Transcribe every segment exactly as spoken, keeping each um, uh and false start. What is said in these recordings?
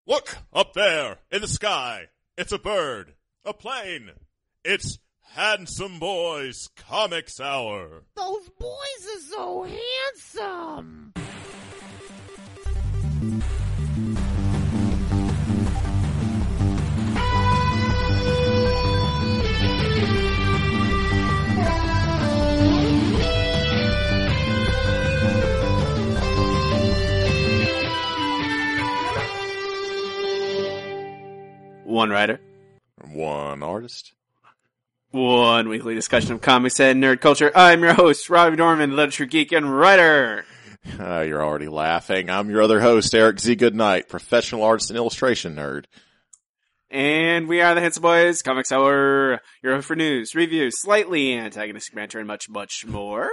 Look up there in the sky. It's a bird, a plane. It's Handsome Boys Comics Hour. Those boys are so handsome. One writer. One artist. One weekly discussion of comics and nerd culture. I'm your host, Robbie Norman, literature geek and writer. Uh, you're already laughing. I'm your other host, Eric Z. Goodnight, professional artist and illustration nerd. And we are the Handsome Boys Comics Hour, your host for news, reviews, slightly antagonistic banter, and much, much more.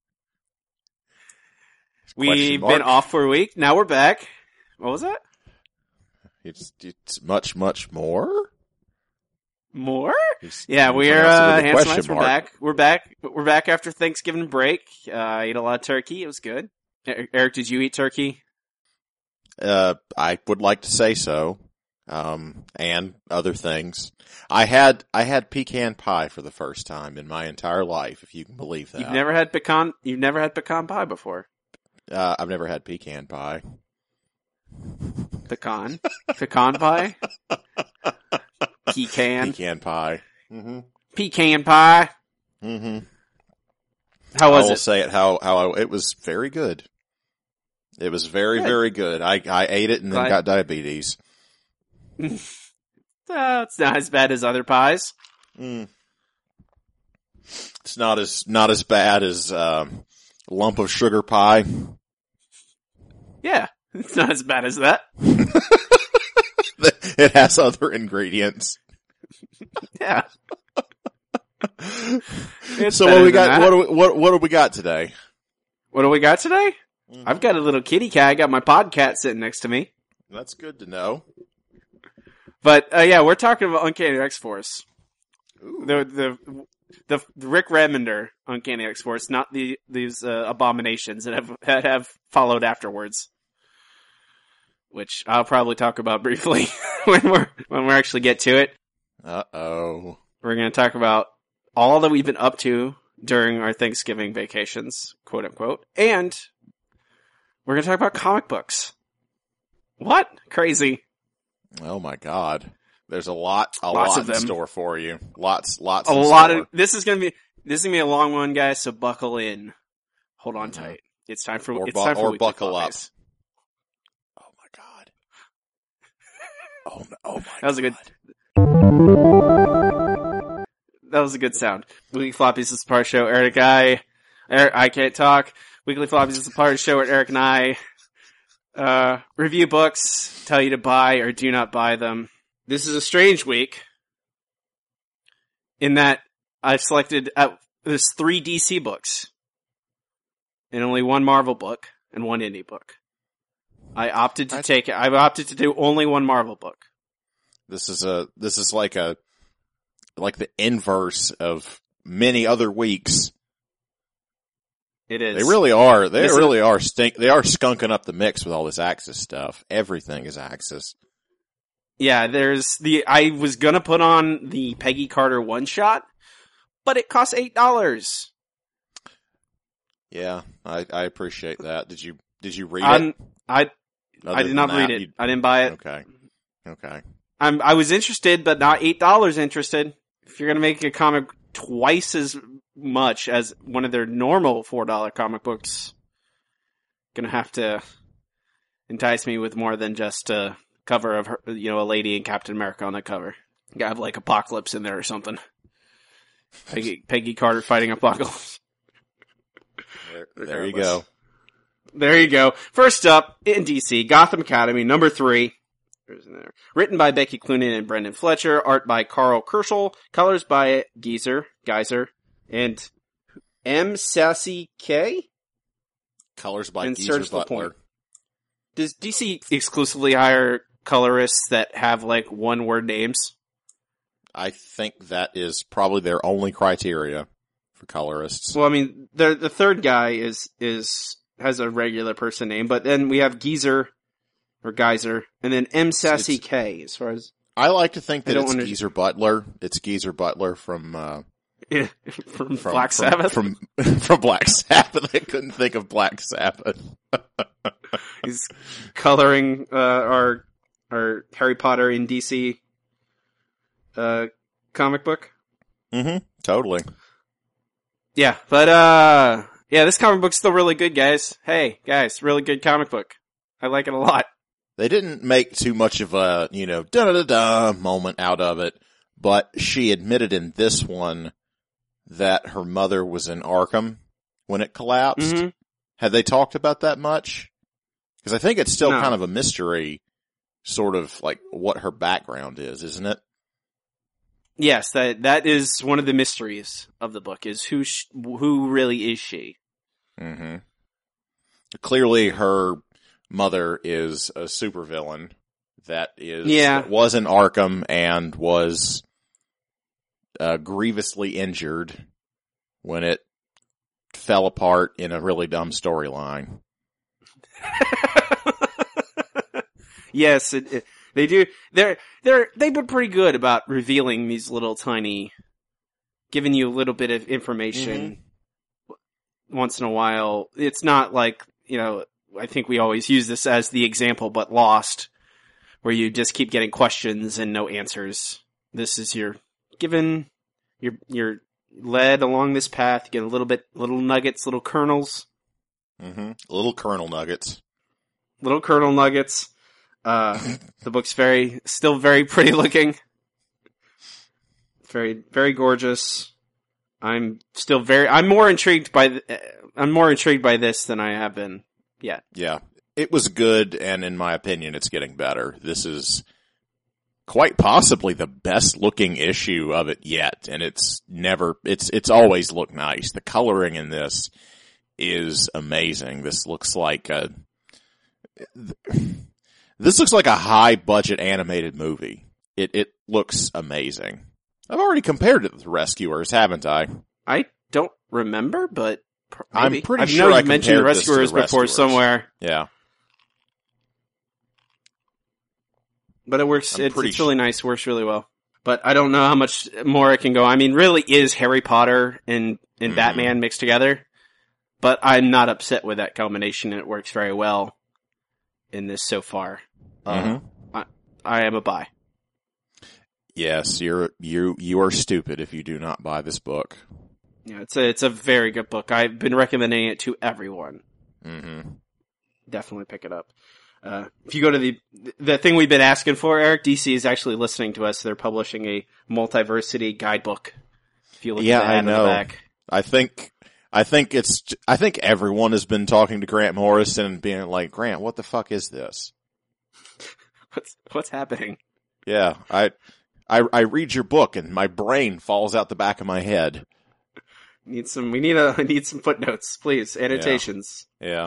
We've been off for a week. Now we're back. What was that? It's, it's much, much more? More? It's, yeah, you we're, pronounce it uh, with a Handsome question Knights, we're mark. back. We're back. We're back after Thanksgiving break. Uh, I ate a lot of turkey. It was good. E- Eric, did you eat turkey? Uh, I would like to say so. Um, and other things. I had, I had pecan pie for the first time in my entire life, if you can believe that. You've never had pecan, you've never had pecan pie before. Uh, I've never had pecan pie. Pecan? Pecan pie? Pecan? Pecan pie. Mm-hmm. Pecan pie? Mm-hmm. How was I will it? say it how, how I, it was very good. It was very, Good. very good. I, I ate it and then Glad- got diabetes. Uh, it's not as bad as other pies. Mm. It's not as, not as bad as, um, lump of sugar pie. Yeah, it's not as bad as that. It has other ingredients. Yeah. It's So better what we than got, that. what do we, what, what do we got today? What do we got today? Mhm. I've got a little kitty cat. I got my podcat sitting next to me. That's good to know. But, uh, yeah, we're talking about Uncanny X-Force. Ooh. The, the, the, the Rick Remender Uncanny X-Force, not the, these, uh, abominations that have, that have followed afterwards. Which I'll probably talk about briefly when we're, when we actually get to it. Uh-oh. We're going to talk about all that we've been up to during our Thanksgiving vacations, quote unquote. And we're going to talk about comic books. What? Crazy. Oh my god. There's a lot, a Lots lot of in them. store for you. Lots, lots A in lot store. of, this is going to be, this is going to be a long one, guys, so buckle in. Hold on tight. It's time for, Or it's bu- time for or Weekly buckle up. Floppies. Oh my god. Oh, no- oh my That was a good- god. That was a good sound. Weekly Floppies is a part of the show. Eric, I, Eric, I can't talk. Weekly Floppies is a part of the show where Eric and I, uh, review books, tell you to buy or do not buy them. This is a strange week in that I've selected, uh, there's three D C books and only one Marvel book and one indie book. I opted to I- take it. I've opted to do only one Marvel book. This is a, this is like a, like the inverse of many other weeks. It is. They really are, they This is- really are stink, they are skunking up the mix with all this Axis stuff. Everything is Axis. Yeah, there's the, I was gonna put on the Peggy Carter one shot, but it costs eight dollars. Yeah, I, I appreciate that. Did you, did you read Um, it? I, Other I did than not that, read it. you- I didn't buy it. Okay. Okay. I'm, I was interested, but not eight dollars interested. If you're gonna make a comic twice as much as one of their normal four dollar comic books, gonna have to entice me with more than just a cover of her, you know, a lady and Captain America on the cover. You gotta have like Apocalypse in there or something. Peggy, Peggy Carter fighting Apocalypse. There, there you go. There you go. First up, in D C, Gotham Academy, number three. There's in there. Written by Becky Cloonan and Brendan Fletcher. Art by Carl Kerschel. Colors by Geyser, Geyser, and M. Sassy K. Colors by And Geezer Serge Butler. Lapointe. Does D C exclusively hire colorists that have like one word names? I think that is probably their only criteria for colorists. Well, I mean, the the third guy is is has a regular person name, but then we have Geyser or Geyser, and then M Sassy It's- K. As far as I like to think I that don't it's under- Geezer Butler. It's Geezer Butler from, uh, from, from Black from- Sabbath. From, from Black Sabbath. I couldn't think of Black Sabbath. He's coloring uh, our our Harry Potter in D C uh, comic book. Mm-hmm. Totally. Yeah, but uh, yeah, this comic book's still really good, guys. Hey, guys, really good comic book. I like it a lot. They didn't make too much of a, you know, da-da-da-da moment out of it, but she admitted in this one that her mother was in Arkham when it collapsed. Mm-hmm. Had they talked about that much? Because I think it's still No. kind of a mystery, sort of like what her background is, isn't it? Yes, that that is one of the mysteries of the book. Is who sh- who really is she? Mm-hmm. Clearly her mother is a supervillain that is, Yeah. that was in Arkham and was uh, grievously injured when it fell apart in a really dumb storyline. Yes, it, it, they do. They're they're they've been pretty good about revealing these little tiny, giving you a little bit of information once in a while. It's not like, you know, I think we always use this as the example, but Lost, where you just keep getting questions and no answers. This is your given, you're you're led along this path. You get a little bit, little nuggets, little kernels, Mm-hmm. Little Colonel Nuggets. little kernel nuggets. Uh, the book's very, still very pretty looking. Very, very gorgeous. I'm still very, I'm more intrigued by, th- I'm more intrigued by this than I have been yet. Yeah. It was good, and in my opinion, it's getting better. This is quite possibly the best looking issue of it yet, and it's never, it's, it's always looked nice. The coloring in this is amazing. This looks like a, this looks like a high budget animated movie. It, it looks amazing. I've already compared it with Rescuers, haven't I? I don't remember, but pr- I'm maybe. pretty I sure know I you mentioned compared this to the Rescuers before Rescuers. somewhere, Yeah. but it works. I'm It's, pretty it's really nice. Works really well. But I don't know how much more it can go. I mean, really is Harry Potter and, and Mhm. Batman mixed together. But I'm not upset with that combination. It works very well in this so far. Uh, Mhm. I, I am a buy. Yes, you're, you, you are stupid if you do not buy this book. Yeah, it's a it's a very good book. I've been recommending it to everyone. Mm-hmm. Definitely pick it up. Uh, if you go to the the thing we've been asking for, Eric, D C is actually listening to us. They're publishing a multiversity guidebook. If you look Yeah, at the I ad on know. the back. I think, I think it's, I think everyone has been talking to Grant Morrison and being like, Grant, what the fuck is this? What's what's happening? Yeah, I, I, I read your book and my brain falls out the back of my head. Need some. We need a. I need some footnotes, please. Annotations. Yeah.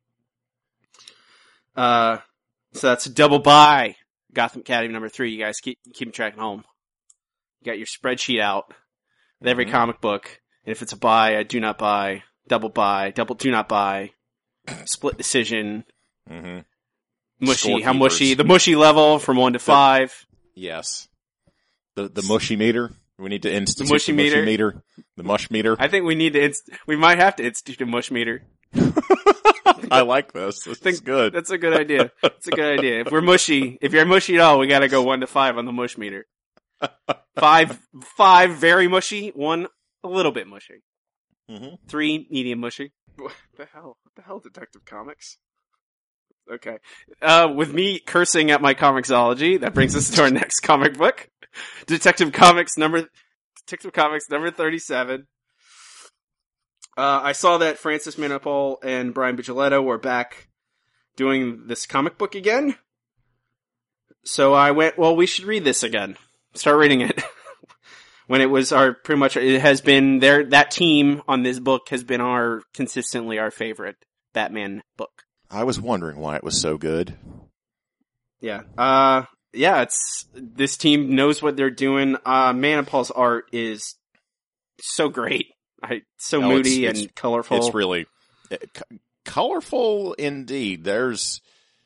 Uh, so that's a double buy. Gotham Academy number three. You guys keep keep track at home. You got your spreadsheet out with every Mhm. comic book. And if it's a buy, I do not buy. Double buy. Double do not buy. Split decision. Mm-hmm. Mushy. How Scorekeepers. mushy? The mushy level from one to five. Yes. The, the mushy meter. We need to institute mushy the mushy meter? meter. The mush meter. I think we need to. Inst- we might have to institute a mush meter. I like this. This Think- is good. That's a good idea. That's a good idea. If we're mushy, if you're mushy at all, we got to go one to five on the mush meter. Five, five very mushy. One a little bit mushy. Mm-hmm. Three medium mushy. What the hell? What the hell, Detective Comics? Okay. Uh, with me cursing at my comicsology, that brings us to our next comic book, Detective Comics number Detective Comics number thirty-seven. Uh, I saw that Francis Manapul and Brian Bigeletto were back doing this comic book again. So I went, well, we should read this again. Start reading it. When it was our, pretty much, it has been their, that team on this book has been our, consistently our favorite Batman book. I was wondering why it was so good. Yeah. Uh, yeah, it's, this team knows what they're doing. Uh, Manapul's art is so great. I, so No, moody it's- and it's- colorful. It's really uh, c- colorful indeed. There's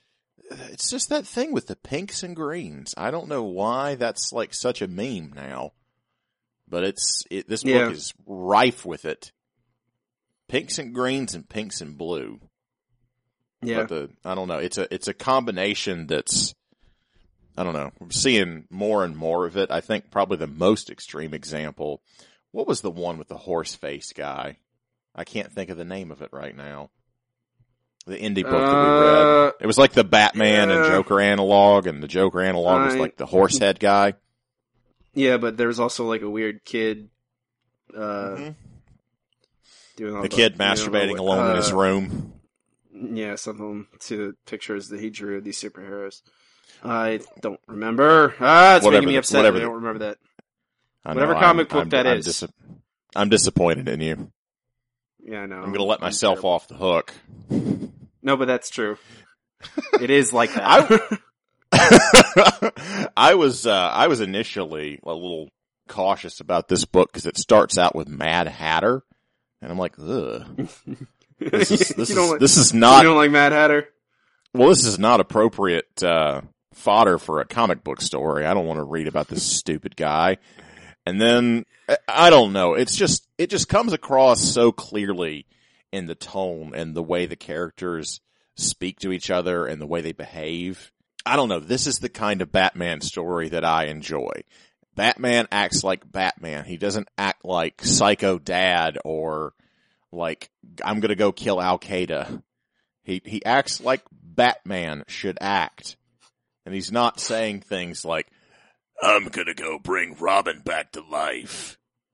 it's just that thing with the pinks and greens. I don't know why that's like such a meme now, but it's it, this book Yeah. is rife with it. Pinks and greens and pinks and blue. Yeah. But the I don't know. It's a it's a combination that's I don't know. We're seeing more and more of it. I think probably the most extreme example. What was the one with the horse face guy? I can't think of the name of it right now. The indie book that we read. Uh, It was like the Batman and yeah. Joker analog, and the Joker analog was I- like the horse head guy. Yeah, but there's also like a weird kid. Uh, Mhm. doing all The kid you know, masturbating what- alone in his uh, room. Yeah, something to the pictures that he drew of these superheroes. I don't remember. Ah, it's Whatever making me the- upset. whatever I the- don't remember that. I whatever know, comic I'm, book I'm, that I'm is. dis- I'm disappointed in you. Yeah, I know. I'm going to let myself terrible. off the hook. No, but that's true. It is like that. I was uh, I was initially a little cautious about this book because it starts out with Mad Hatter, and I'm like, ugh. This is this You don't is like- this is you not don't like Mad Hatter? well. This is not appropriate uh, fodder for a comic book story. I don't want to read about this stupid guy. And then I- I don't know. It's just it just comes across so clearly in the tone and the way the characters speak to each other and the way they behave. I don't know. This is the kind of Batman story that I enjoy. Batman acts like Batman. He doesn't act like Psycho Dad or like I'm gonna go kill Al Qaeda. He he acts like Batman should act, and he's not saying things like I'm gonna go bring Robin back to life.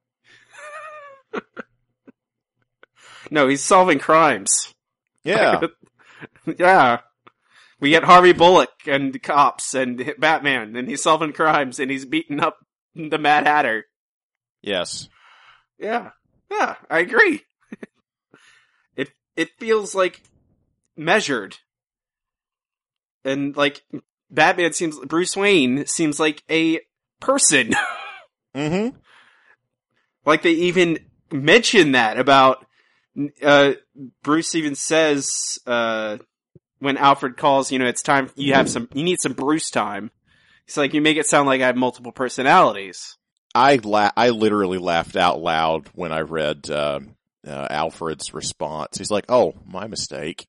No, he's solving crimes. Yeah, Yeah. We get Harvey Bullock and the cops and Batman, and he's solving crimes, and he's beating up the Mad Hatter. yes, Yeah. Yeah, I agree. it it feels like measured. And like Batman seems Bruce Wayne seems like a person. mm-hmm. Like they even mention that about uh Bruce even says uh when Alfred calls, you know, it's time you have some you need some Bruce time. He's like, you make it sound like I have multiple personalities. I la- I literally laughed out loud when I read uh, uh, Alfred's response. He's like, "Oh, my mistake."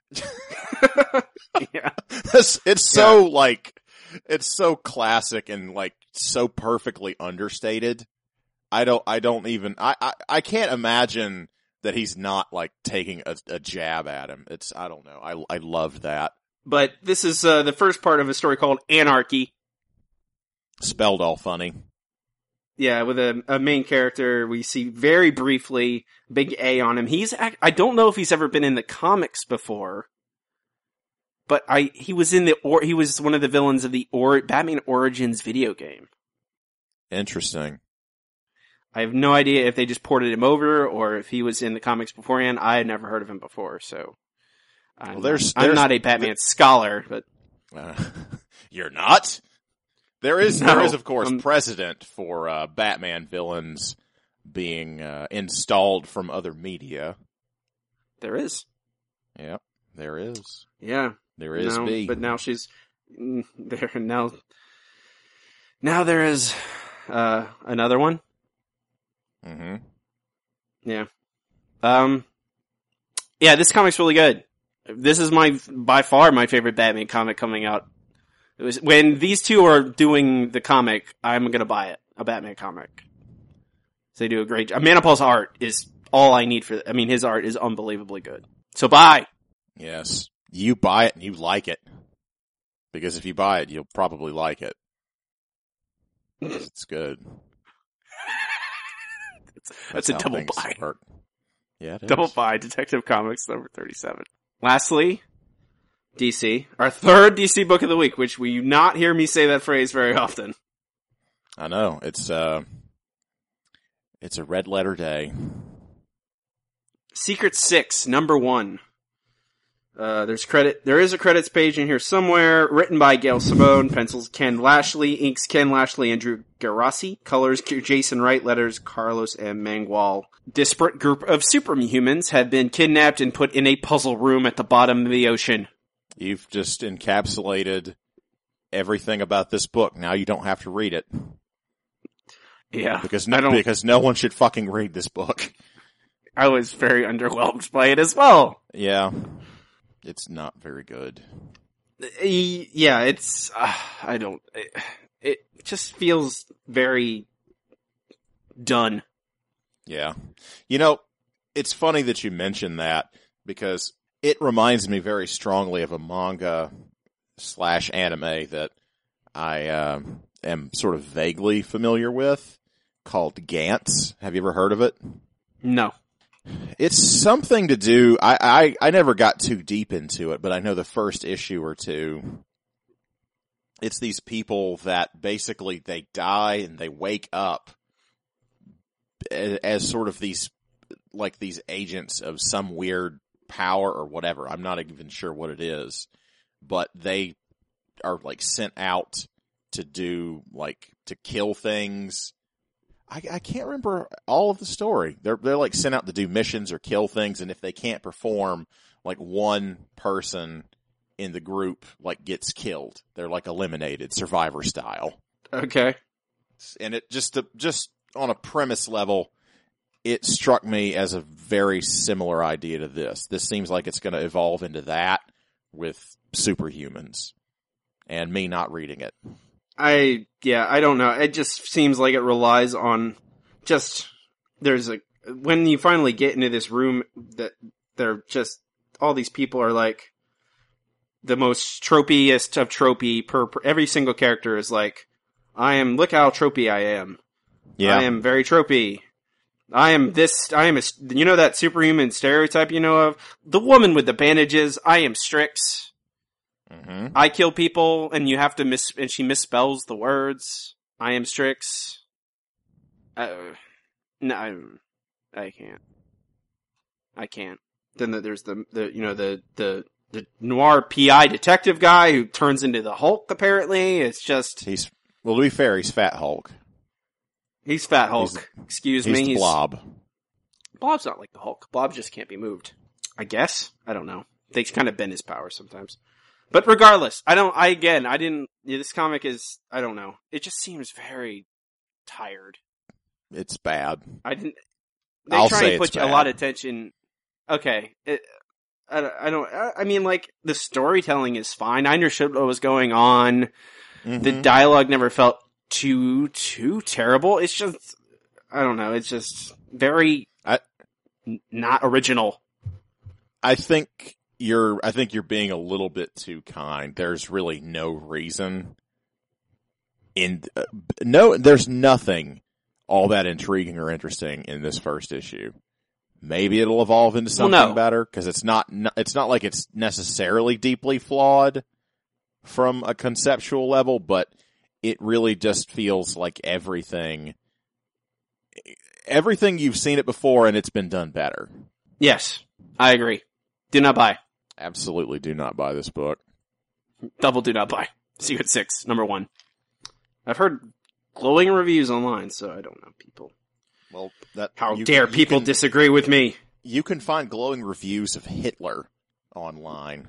Yeah. it's, it's so like, it's so classic and like so perfectly understated. I don't, I don't even, I, I, I can't imagine that he's not like taking a, a jab at him. It's, I don't know. I, I love that. But this is uh, the first part of a story called Anarchy. Spelled all funny. Yeah, with a, a main character we see very briefly, big A on him. He's act- I don't know if he's ever been in the comics before, but I he was in the or he was one of the villains of the or Batman Origins video game. Interesting. I have no idea if they just ported him over or if he was in the comics beforehand. I had never heard of him before, so I'm, Well, there's- not, I'm there's- not a Batman scholar, but Uh, you're not? There is, No, there is of course um, precedent for uh, Batman villains being uh, installed from other media. there is. Yep, there is. Yeah. There is No, B. but now she's mm, there now. Now there is uh, another one. Mm-hmm. Yeah. Um. Yeah, this comic's really good. This is my by far my favorite Batman comic coming out. It was when these two are doing the comic, I'm gonna buy it. A Batman comic. They do a great job. Manipul's art is all I need for. I mean, his art is unbelievably good. So buy. Yes, you buy it and you like it, because if you buy it, you'll probably like it. It's good. That's a how double things buy. work. Yeah, it is. Double buy Detective Comics number thirty-seven. Lastly, D C. Our third D C book of the week, which we not hear me say that phrase very often. I know it's uh, it's a red letter day. Secret Six, number one. Uh, there's credit, there is a credits page in here somewhere, written by Gail Simone, pencils Ken Lashley, inks Ken Lashley, Andrew Garassi, colors Jason Wright, letters Carlos M. Mangual. Disparate group of superhumans have been kidnapped and put in a puzzle room at the bottom of the ocean. You've just encapsulated everything about this book. Now you don't have to read it. Yeah. Because I no, don't, because no one should fucking read this book. I was very underwhelmed by it as well. Yeah. It's not very good. Yeah, it's, uh, I don't, it, it just feels very done. Yeah. You know, it's funny that you mentioned that because it reminds me very strongly of a manga slash anime that I uh, am sort of vaguely familiar with called Gantz. Have you ever heard of it? No. It's something to do, I, I, I never got too deep into it, but I know the first issue or two, it's these people that basically they die and they wake up as, as sort of these, like these agents of some weird power or whatever. I'm not even sure what it is, but they are like sent out to do like, to kill things. I, I can't remember all of the story. They're they're like sent out to do missions or kill things, and if they can't perform, like one person in the group like gets killed. They're like eliminated, Survivor style. Okay. And it just just on a premise level, it struck me as a very similar idea to this. This seems like it's going to evolve into that with superhumans, and me not reading it. I, yeah, I don't know. It just seems like it relies on just, there's a, when you finally get into this room that they're just, all these people are like the most tropiest of tropey per, per every single character is like, I am, look how tropey I am. Yeah. I am very tropey. I am this, I am a, you know that superhuman stereotype you know of? The woman with the bandages, I am Strix. Mm-hmm. I kill people, and you have to miss, and she misspells the words. I am Strix. Uh, no, I, I can't. I can't. Then the, there's the, the, you know, the, the, the noir P I detective guy who turns into the Hulk, apparently. It's just... He's, well, to be fair, he's Fat Hulk. He's Fat Hulk. He's, Excuse he's me. The he's Blob. Blob's not like the Hulk. Blob just can't be moved. I guess? I don't know. They kind of bend his power sometimes. But regardless, I don't, I again, I didn't, yeah, this comic is, I don't know. It just seems very tired. It's bad. I didn't, they I'll try say and put it's a bad. lot of attention. Okay. It, I, don't- I don't, I mean, like, the storytelling is fine. I understood what was going on. Mm-hmm. The dialogue never felt too, too terrible. It's just, I don't know, it's just very, I, n- not original. I think you're, I think you're being a little bit too kind. There's really no reason in, uh, no, there's nothing all that intriguing or interesting in this first issue. Maybe it'll evolve into something well, no. better, because it's not, it's not like it's necessarily deeply flawed from a conceptual level, but it really just feels like everything, everything you've seen it before and it's been done better. Yes, I agree. Do not buy. Absolutely do not buy this book. Double do not buy. See you at six, number one. I've heard glowing reviews online, so I don't know people. Well, that How you, dare you people can, disagree with me? You can find glowing reviews of Hitler online.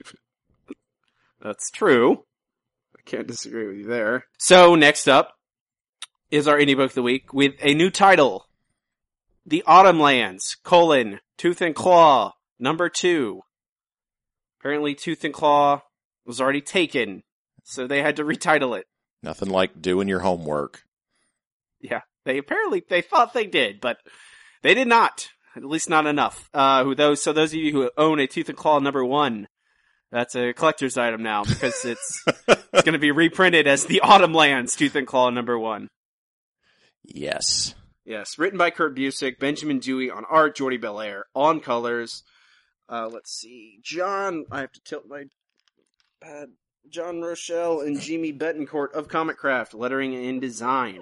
That's true. I can't disagree with you there. So next up is our indie book of the week with a new title. The Autumn Lands, colon, Tooth and Claw, number two. Apparently Tooth and Claw was already taken, so they had to retitle it. Nothing like doing your homework. Yeah, they apparently, they thought they did, but they did not. At least not enough. Uh, who those, so those of you who own a Tooth and Claw number one, that's a collector's item now, because it's, it's gonna be reprinted as the Autumn Lands Tooth and Claw number one. Yes. Yes, written by Kurt Busiek, Benjamin Dewey on art, Jordi Belair on colors. Uh, let's see, John, I have to tilt my pad, John Rochelle and Jimmy Betancourt of Comic Craft, lettering and design.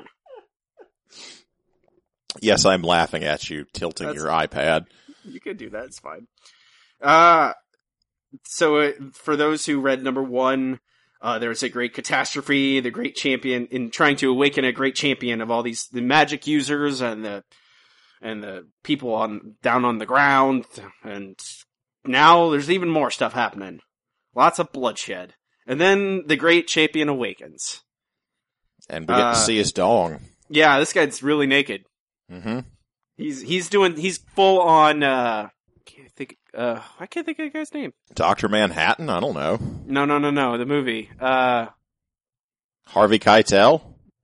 Yes, I'm laughing at you tilting That's- your iPad. You could do that, it's fine. Uh, so uh, for those who read number one, uh, there was a great catastrophe, the great champion, in trying to awaken a great champion of all these, the magic users and the, and the people on, down on the ground, and now there's even more stuff happening. Lots of bloodshed. And then the great champion awakens. And we get Uh, to see his dong. Yeah, this guy's really naked. Mm-hmm. He's he's doing he's full on. Uh, can't think. Uh, I can't think of the guy's name. Doctor Manhattan? I don't know. No, no, no, no. The movie. Uh, Harvey Keitel?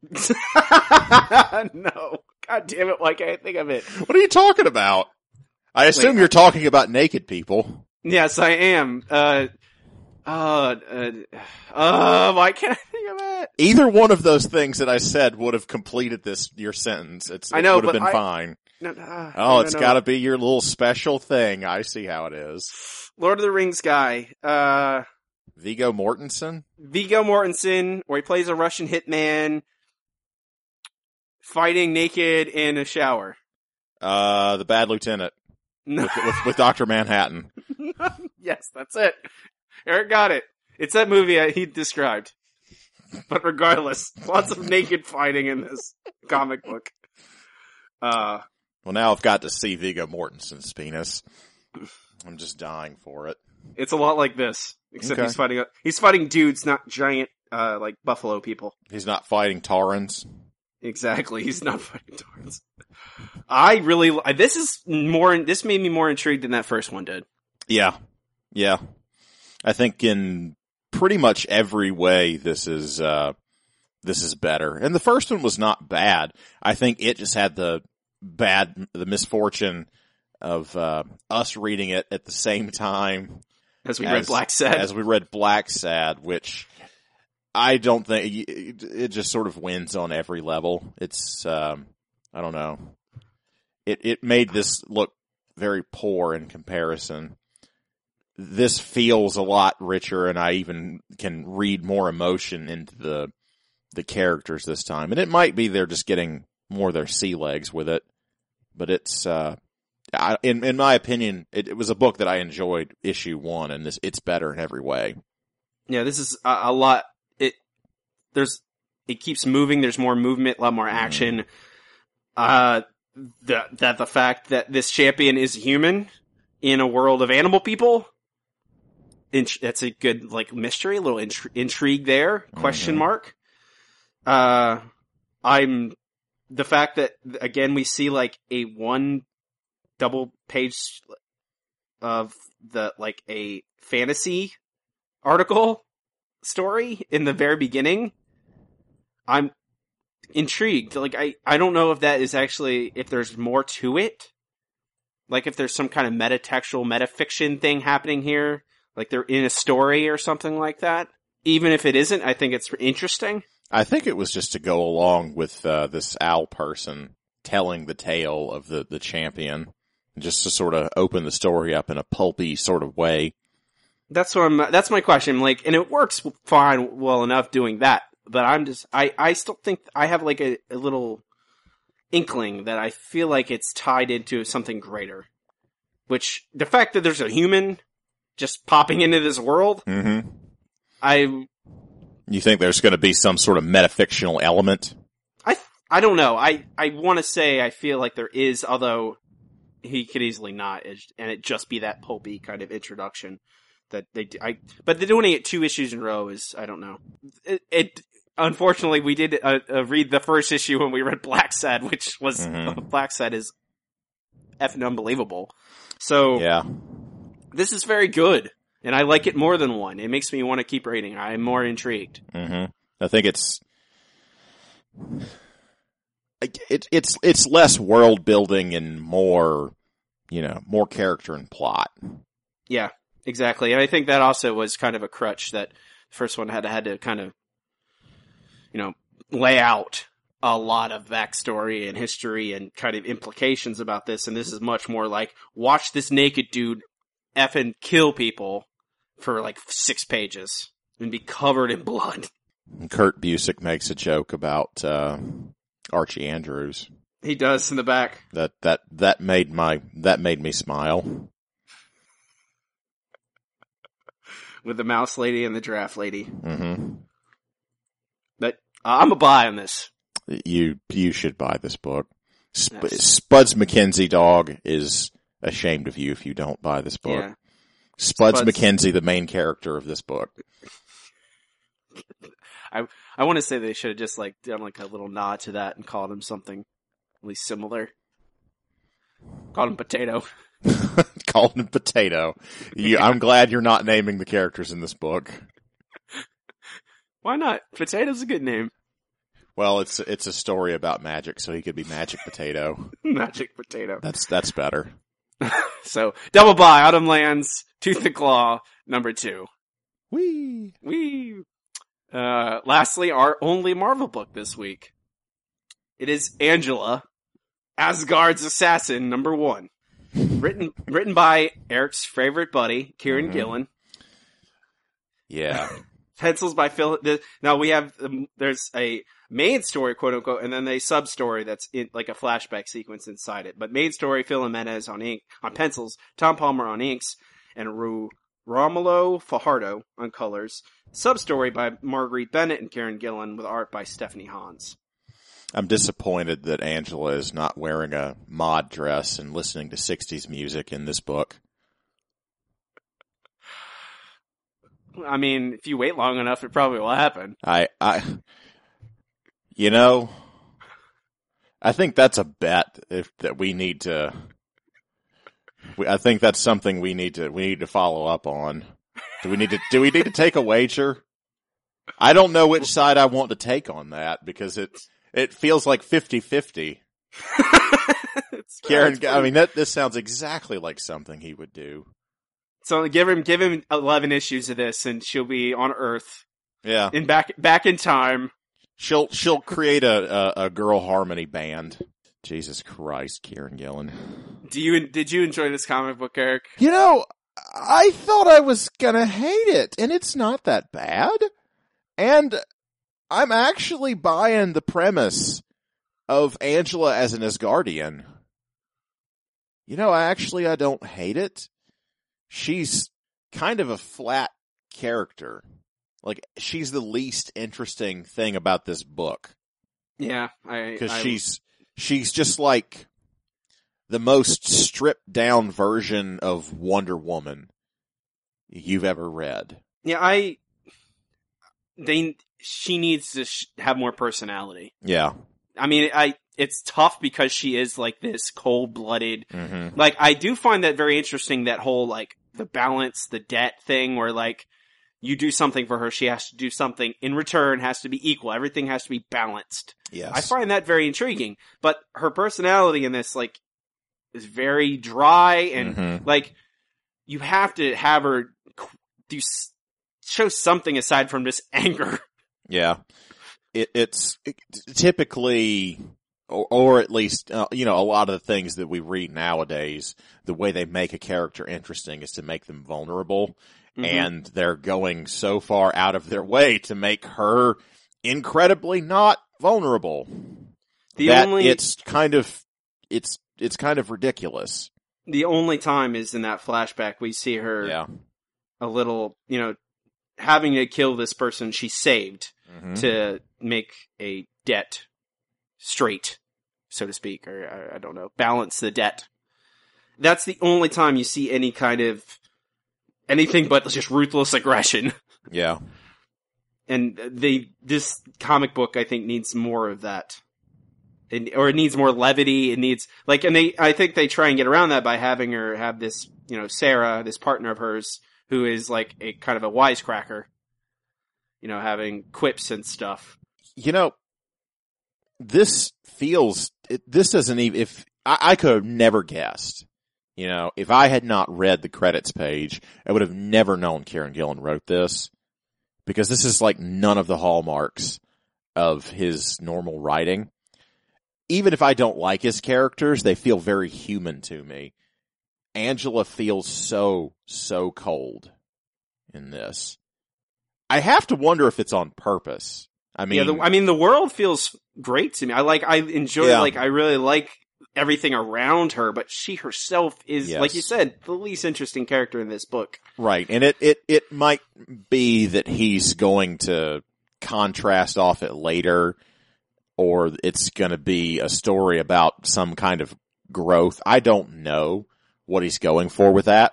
no. God damn it! Why can't I think of it? What are you talking about? I assume Wait, you're talking about naked people. Yes, I am. Uh, uh, uh, uh, why can't I think of it? Either one of those things that I said would have completed this your sentence. It's, I it know, would have but been I- fine. No, uh, Oh, no, it's no. got to be your little special thing. I see how it is. Lord of the Rings guy. Uh, Viggo Mortensen? Viggo Mortensen, where he plays a Russian hitman, fighting naked in a shower. Uh, the Bad Lieutenant No. with, with, with Doctor Manhattan. Yes, that's it. Eric got it. It's that movie I, he described. But regardless, lots of naked fighting in this comic book. Uh, Well, now I've got to see Viggo Mortensen's penis. I'm just dying for it. it's a lot like this, except Okay. he's fighting he's fighting dudes, not giant uh like buffalo people. He's not fighting Taurans. Exactly, he's not fighting Taurans. I really this is more this made me more intrigued than that first one did. Yeah. Yeah. I think in pretty much every way this is, uh, this is better. And the first one was not bad. I think it just had the bad, the misfortune of, uh, us reading it at the same time As we read as- Black Sad. as we read Black Sad, which I don't think, it it just sort of wins on every level. It's, um, I don't know. It, it made this look very poor in comparison. This feels a lot richer, and I even can read more emotion into the the characters this time. And it might be they're just getting more of their sea legs with it, but it's uh, I, in in my opinion, it, it was a book that I enjoyed issue one, and this it's better in every way. Yeah, this is a, a lot. It there's it keeps moving. There's more movement, a lot more action. Uh, the that the fact that this champion is human in a world of animal people. Int- that's a good like mystery, a little intri- intrigue there. Question Mhm. mark. Uh, I'm the fact that again we see like a one double page of the like a fantasy article story in the very beginning. I'm intrigued. Like I, I don't know if that is actually if there's more to it. Like if there's some kind of metatextual, metafiction thing happening here. Like they're in a story or something like that. Even if it isn't, I think it's interesting. I think it was just to go along with uh, this owl person telling the tale of the, the champion, just to sort of open the story up in a pulpy sort of way. That's what I'm, that's my question. Like, and it works fine, well enough doing that. But I'm just, I, I still think I have like a, a little inkling that I feel like it's tied into something greater. Which, the fact that there's a human just popping into this world, Mm-hmm. I, You think there's going to be some sort of metafictional element? I, I don't know. I, I want to say I feel like there is, although he could easily not, and it just be that pulpy kind of introduction that they, I, but they're doing it two issues in a row is, I don't know. It, it unfortunately, we did uh, uh, read the first issue when we read Black Sad, which was, Mhm. uh, Black Sad is effing unbelievable. So, Yeah. this is very good, and I like it more than one. It makes me want to keep reading. I'm more intrigued. Mm-hmm. I think it's it, it's it's less world building and more, you know, more character and plot. Yeah, exactly. And I think that also was kind of a crutch that the first one had had to kind of, you know, lay out a lot of backstory and history and kind of implications about this. And this is much more like, watch this naked dude effing kill people for like six pages and be covered in blood. And Kurt Busiek makes a joke about uh, Archie Andrews. He does in the back. That that that made my that made me smile. With the mouse lady and the giraffe lady. Mm-hmm. But uh, I'm a buy on this. You you should buy this book. Sp- Yes. Spuds McKenzie dog is ashamed of you if you don't buy this book. Yeah. Spuds, Spuds. McKenzie, the main character of this book. I I want to say they should have just like done like a little nod to that and called him something at least similar. Called him Potato. Called him Potato. You, I'm glad you're not naming the characters in this book. Why not? Potato's a good name. Well, it's it's a story about magic, so he could be Magic Potato. Magic Potato. That's that's better. So, double buy, Autumn Lands, Tooth and Claw, number two. Whee! Whee! Uh, lastly, our only Marvel book this week. It is Angela, Asgard's Assassin, number one. Written written by Eric's favorite buddy, Kieran Mhm. Gillen. Yeah. Pencils by Phil. The, now we have, um, there's a main story, quote unquote, and then a sub story that's in, like a flashback sequence inside it. But main story, Phil Jimenez on ink, on pencils, Tom Palmer on inks, and Ru Romulo Fajardo on colors. Sub story by Marguerite Bennett and Kieran Gillen with art by Stephanie Hans. I'm disappointed that Angela is not wearing a mod dress and listening to sixties music in this book. I mean, if you wait long enough, it probably will happen. I, I, you know, I think that's a bet if that we need to. We, I think that's something we need to we need to follow up on. Do we need to do we need to take a wager? I don't know which side I want to take on that because it it feels like fifty-fifty. It's- Karen, it's pretty- I mean that this sounds exactly like something he would do. So give him give him eleven issues of this, and she'll be on Earth Yeah, in back back in time. she'll she'll create a a, a girl harmony band. Jesus Christ, Kieran Gillen. Do you did you enjoy this comic book, Eric? You know, I thought I was gonna hate it, and it's not that bad. And I'm actually buying the premise of Angela as an Asgardian. You know, actually, I don't hate it. She's kind of a flat character. Like, she's the least interesting thing about this book. Yeah, I Because I- she's, she's just like the most stripped down version of Wonder Woman you've ever read. yeah I they she needs to sh- have more personality. Yeah. I mean, I it's tough because she is like this cold blooded. Mm-hmm. Like, I do find that very interesting. That whole like the balance, the debt thing, where like you do something for her, she has to do something in return. Has to be equal. Everything has to be balanced. Yes. I find that very intriguing. But her personality in this, like, is very dry and Mhm. like you have to have her do s- show something aside from just anger. Yeah. It, it's it, typically, or, or at least, uh, you know, a lot of the things that we read nowadays, the way they make a character interesting is to make them vulnerable. Mhm. And they're going so far out of their way to make her incredibly not vulnerable. The that only it's kind of, it's, it's kind of ridiculous. the only time is in that flashback we see her Yeah. a little, you know, having to kill this person she saved Mhm. to make a debt straight, so to speak, or I, I don't know, balance the debt. That's the only time you see any kind of anything but just ruthless aggression. Yeah. And they, this comic book, I think, needs more of that. It, or it needs more levity. It needs, like, and they, I think they try and get around that by having her have this, you know, Sarah, this partner of hers, who is like a kind of a wisecracker. You know, having quips and stuff. You know, this feels, it, this doesn't even, if, I, I could have never guessed. You know, if I had not read the credits page, I would have never known Kieran Gillen wrote this. Because this is like none of the hallmarks of his normal writing. Even if I don't like his characters, they feel very human to me. Angela feels so, so cold in this. I have to wonder if it's on purpose. I mean, Yeah, the, I mean, the world feels great to me. I like, I enjoy, Yeah. like, I really like everything around her, but she herself is, Yes. like you said, the least interesting character in this book. right. And it, it, it might be that he's going to contrast off it later, or it's going to be a story about some kind of growth. I don't know what he's going for with that, but it,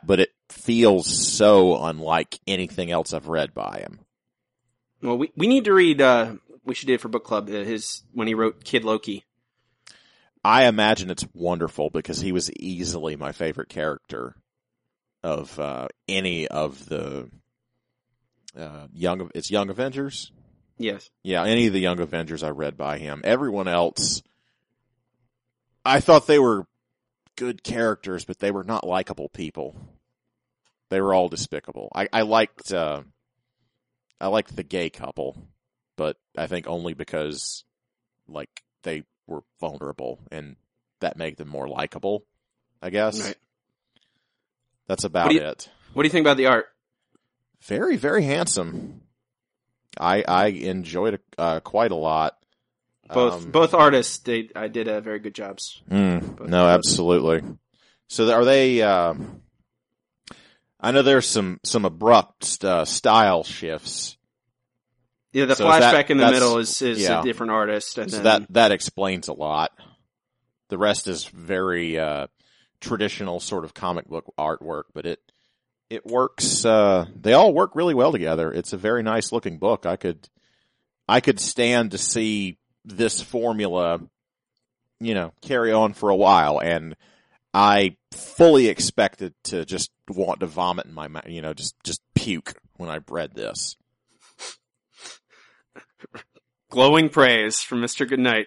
feels so unlike anything else I've read by him. Well, we we need to read. Uh, we should do it for book club. Uh, his when he wrote Kid Loki. I imagine it's wonderful because he was easily my favorite character of uh, any of the uh, young. It's Young Avengers. Yes. Yeah, any of the Young Avengers I read by him. Everyone else, I thought they were good characters, but they were not likable people. They were all despicable. I, I liked, uh, I liked the gay couple, but I think only because, like, they were vulnerable and that made them more likable, I guess. Right. That's about what you, it. What do you think about the art? Very, very handsome. I I enjoyed it uh, quite a lot. Both um, both artists, they I did uh, very good jobs. Mm, Both no, both. absolutely. So are they? Uh, I know there's some some abrupt uh, style shifts. Yeah, the So is flashback that- in the that's- middle is is yeah. a different artist, and So then that that explains a lot. The rest is very uh, traditional sort of comic book artwork, but it it works. Uh, they all work really well together. It's a very nice looking book. I could I could stand to see this formula, you know, carry on for a while, and I fully expected to just want to vomit in my mouth, you know, just just puke when I read this. glowing praise from Mister Goodnight.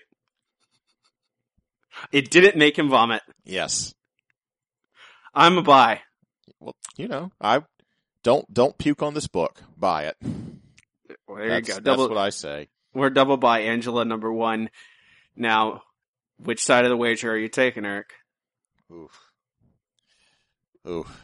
It didn't make him vomit. Yes. I'm a buy. Well, you know, I don't don't puke on this book. Buy it. Well, there that's, you go. Double, that's what I say. We're double buy Angela number one. Now, which side of the wager are you taking, Eric? Oof. Oof.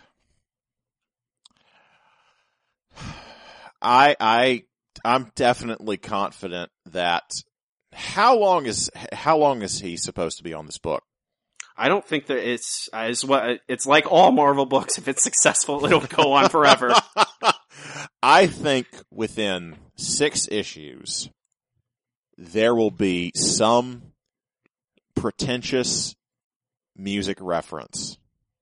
I I I'm definitely confident that how long is how long is he supposed to be on this book? I don't think that it's as what it's like all Marvel books. If it's successful, it'll go on forever. I think within six issues there will be some pretentious music reference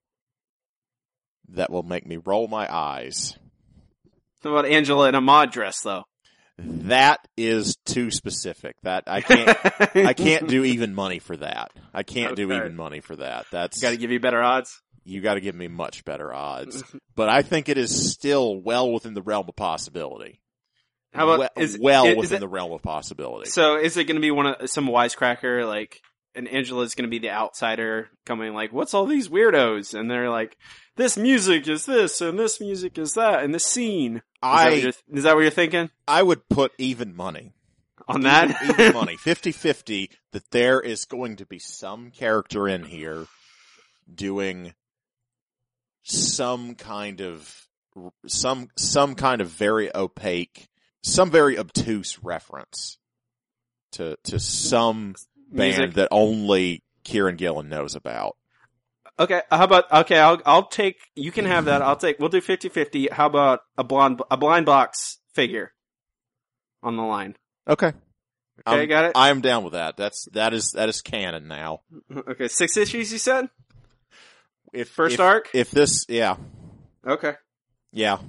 that will make me roll my eyes. What about Angela in a mod dress, though? That is too specific. That I can't. I can't do even money for that. I can't do Okay. even money for that. That's Got to give you better odds. you got to give me much better odds. But I think it is still well within the realm of possibility. How about well, is, well is within it, the realm of possibility? So is it going to be one of some wisecracker like, and Angela's going to be the outsider coming like, what's all these weirdos? And they're like, this music is this, and this music is that, and this scene. Is, I that, what you're, is that what you're thinking I would put even money on that? even, even money fifty-fifty that there is going to be some character in here doing some kind of some some kind of very opaque, some very obtuse reference to to some band Music. that only Kieran Gillen knows about. Okay, how about, okay, I'll, I'll take, you can have that, I'll take, we'll do fifty-fifty. How about a blonde, a blind box figure on the line? Okay. Okay, I'm, got it? I'm down with that. That's that is that is canon now. Okay, six issues you said? If First if, arc? If this, yeah, Okay. yeah.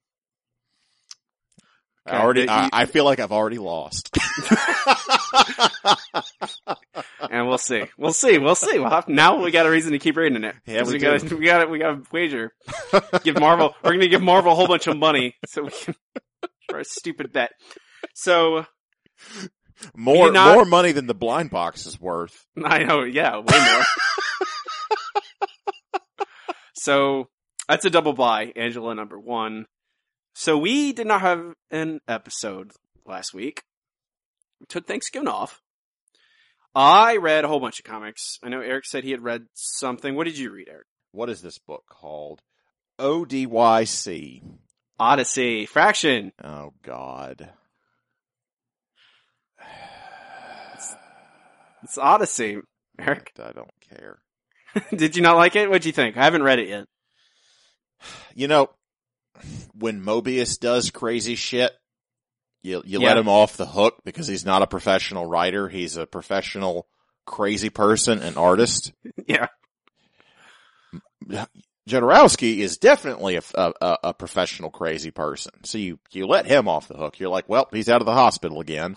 Okay, I already, but I, you- I feel like I've already lost. And we'll see. We'll see. We'll see. We'll have, now we got a reason to keep reading it. Yeah, 'Cause we we got do. we got we got a wager. Give Marvel. We're gonna give Marvel a whole bunch of money so we can for a stupid bet. So More, did not- more money than the blind box is worth. I know, yeah, way more. So that's a double buy, Angela number one. So we did not have an episode last week. We took Thanksgiving off. I read a whole bunch of comics. I know Eric said he had read something. What did you read, Eric? What is this book called? O D Y C. Odyssey. Fraction. Oh God. It's Odyssey, Eric. I don't care. Did you not like it? What'd you think? I haven't read it yet. You know, when Mobius does crazy shit, you you Yeah. let him off the hook because he's not a professional writer. He's a professional crazy person and artist. Yeah. Jodorowsky is definitely a, a, a professional crazy person. So you, you let him off the hook. You're like, well, he's out of the hospital again.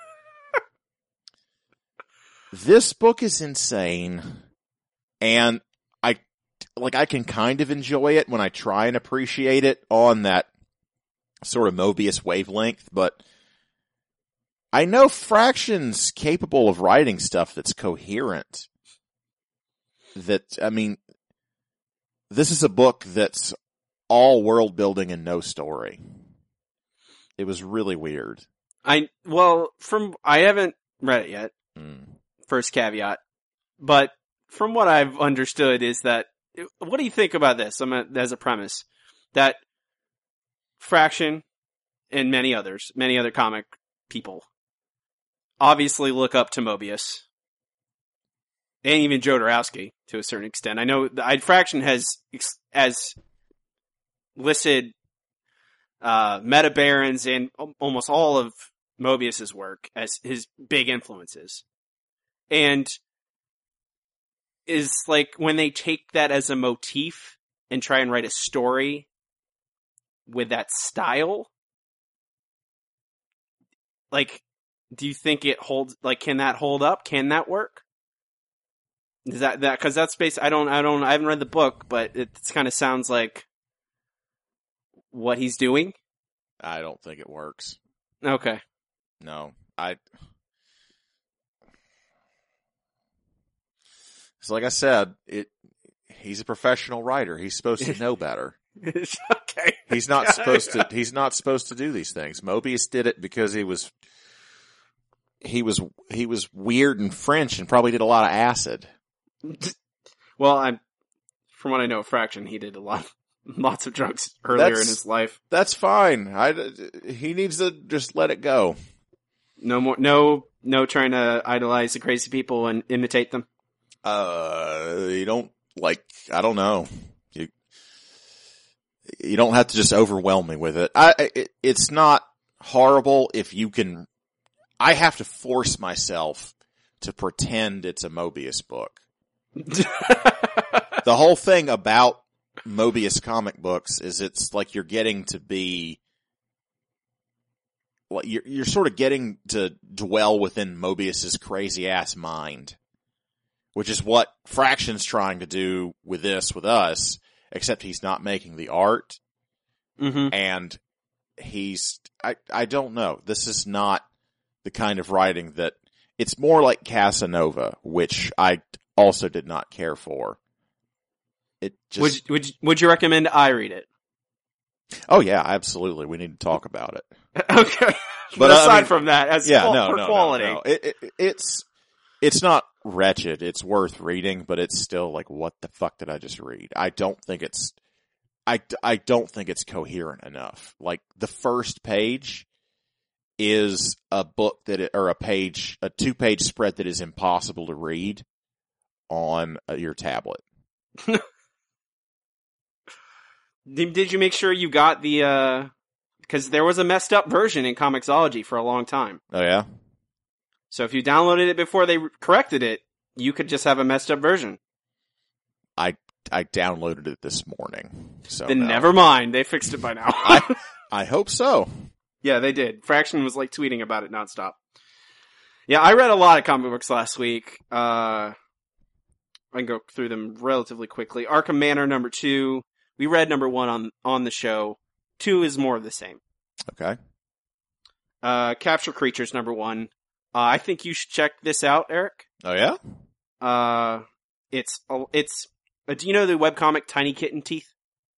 This book is insane. And I, like, I can kind of enjoy it when I try and appreciate it on that sort of Mobius wavelength, but I know Fraction's capable of writing stuff that's coherent. That, I mean, this is a book that's all world building and no story. It was really weird. I, well, from, I haven't read it yet. Mm. First caveat. But from what I've understood is that, what do you think about this? I'm a, as a premise that Fraction and many others, many other comic people obviously look up to Mobius. And even Jodorowsky, to a certain extent. I know the Fraction has as listed uh, Meta Barons and almost all of Mobius's work as his big influences. And is like when they take that as a motif and try and write a story with that style, like, do you think it holds, like, can that hold up? Can that work? Is that, that, cause that's based, I don't, I don't, I haven't read the book, but it kind of sounds like what he's doing. I don't think it works. Okay. No, I, so like I said, it, he's a professional writer. He's supposed to know better. Okay. He's not supposed to, he's not supposed to do these things. Mobius did it because he was, he was, he was weird and French and probably did a lot of acid. Well, I'm, from what I know of Fraction, he did a lot, lots of drugs earlier That's, in his life. That's fine. I, he needs to just let it go. No more, no, no trying to idolize the crazy people and imitate them. Uh, you don't, like, I don't know. You, you don't have to just overwhelm me with it. I, it, it's not horrible if you can, I have to force myself to pretend it's a Mobius book. The whole thing about Mobius comic books is it's like you're getting to be, like you're, you're sort of getting to dwell within Mobius's crazy ass mind, which is what Fraction's trying to do with this, with us, except he's not making the art. Mm-hmm. And he's, I, I don't know. This is not the kind of writing that, it's more like Casanova, which I also did not care for. It just, would, would, would you recommend I read it? Oh yeah, absolutely. We need to talk about it. Okay. But aside I mean, from that, as yeah, qual- no, for no, quality. no, no. It, it, it's, it's not wretched. It's worth reading, but it's still like, what the fuck did I just read? I don't think it's, I, I don't think it's coherent enough. Like the first page is a book that, it, or a page, a two page spread that is impossible to read on uh, your tablet. Did, did you make sure you got the, uh, because there was a messed up version in Comixology for a long time. Oh yeah? So if you downloaded it before they corrected it, you could just have a messed up version. I, I downloaded it this morning. So Then no. never mind. They fixed it by now. I, I hope so. Yeah, they did. Fraction was like tweeting about it nonstop. Yeah, I read a lot of comic books last week. Uh, I can go through them relatively quickly. Arkham Manor number two. We read number one on, on the show. Two is more of the same. Okay. Uh, Capture Creatures number one. Uh, I think you should check this out, Eric. Oh yeah? Uh, it's, it's, uh, do you know the webcomic Tiny Kitten Teeth?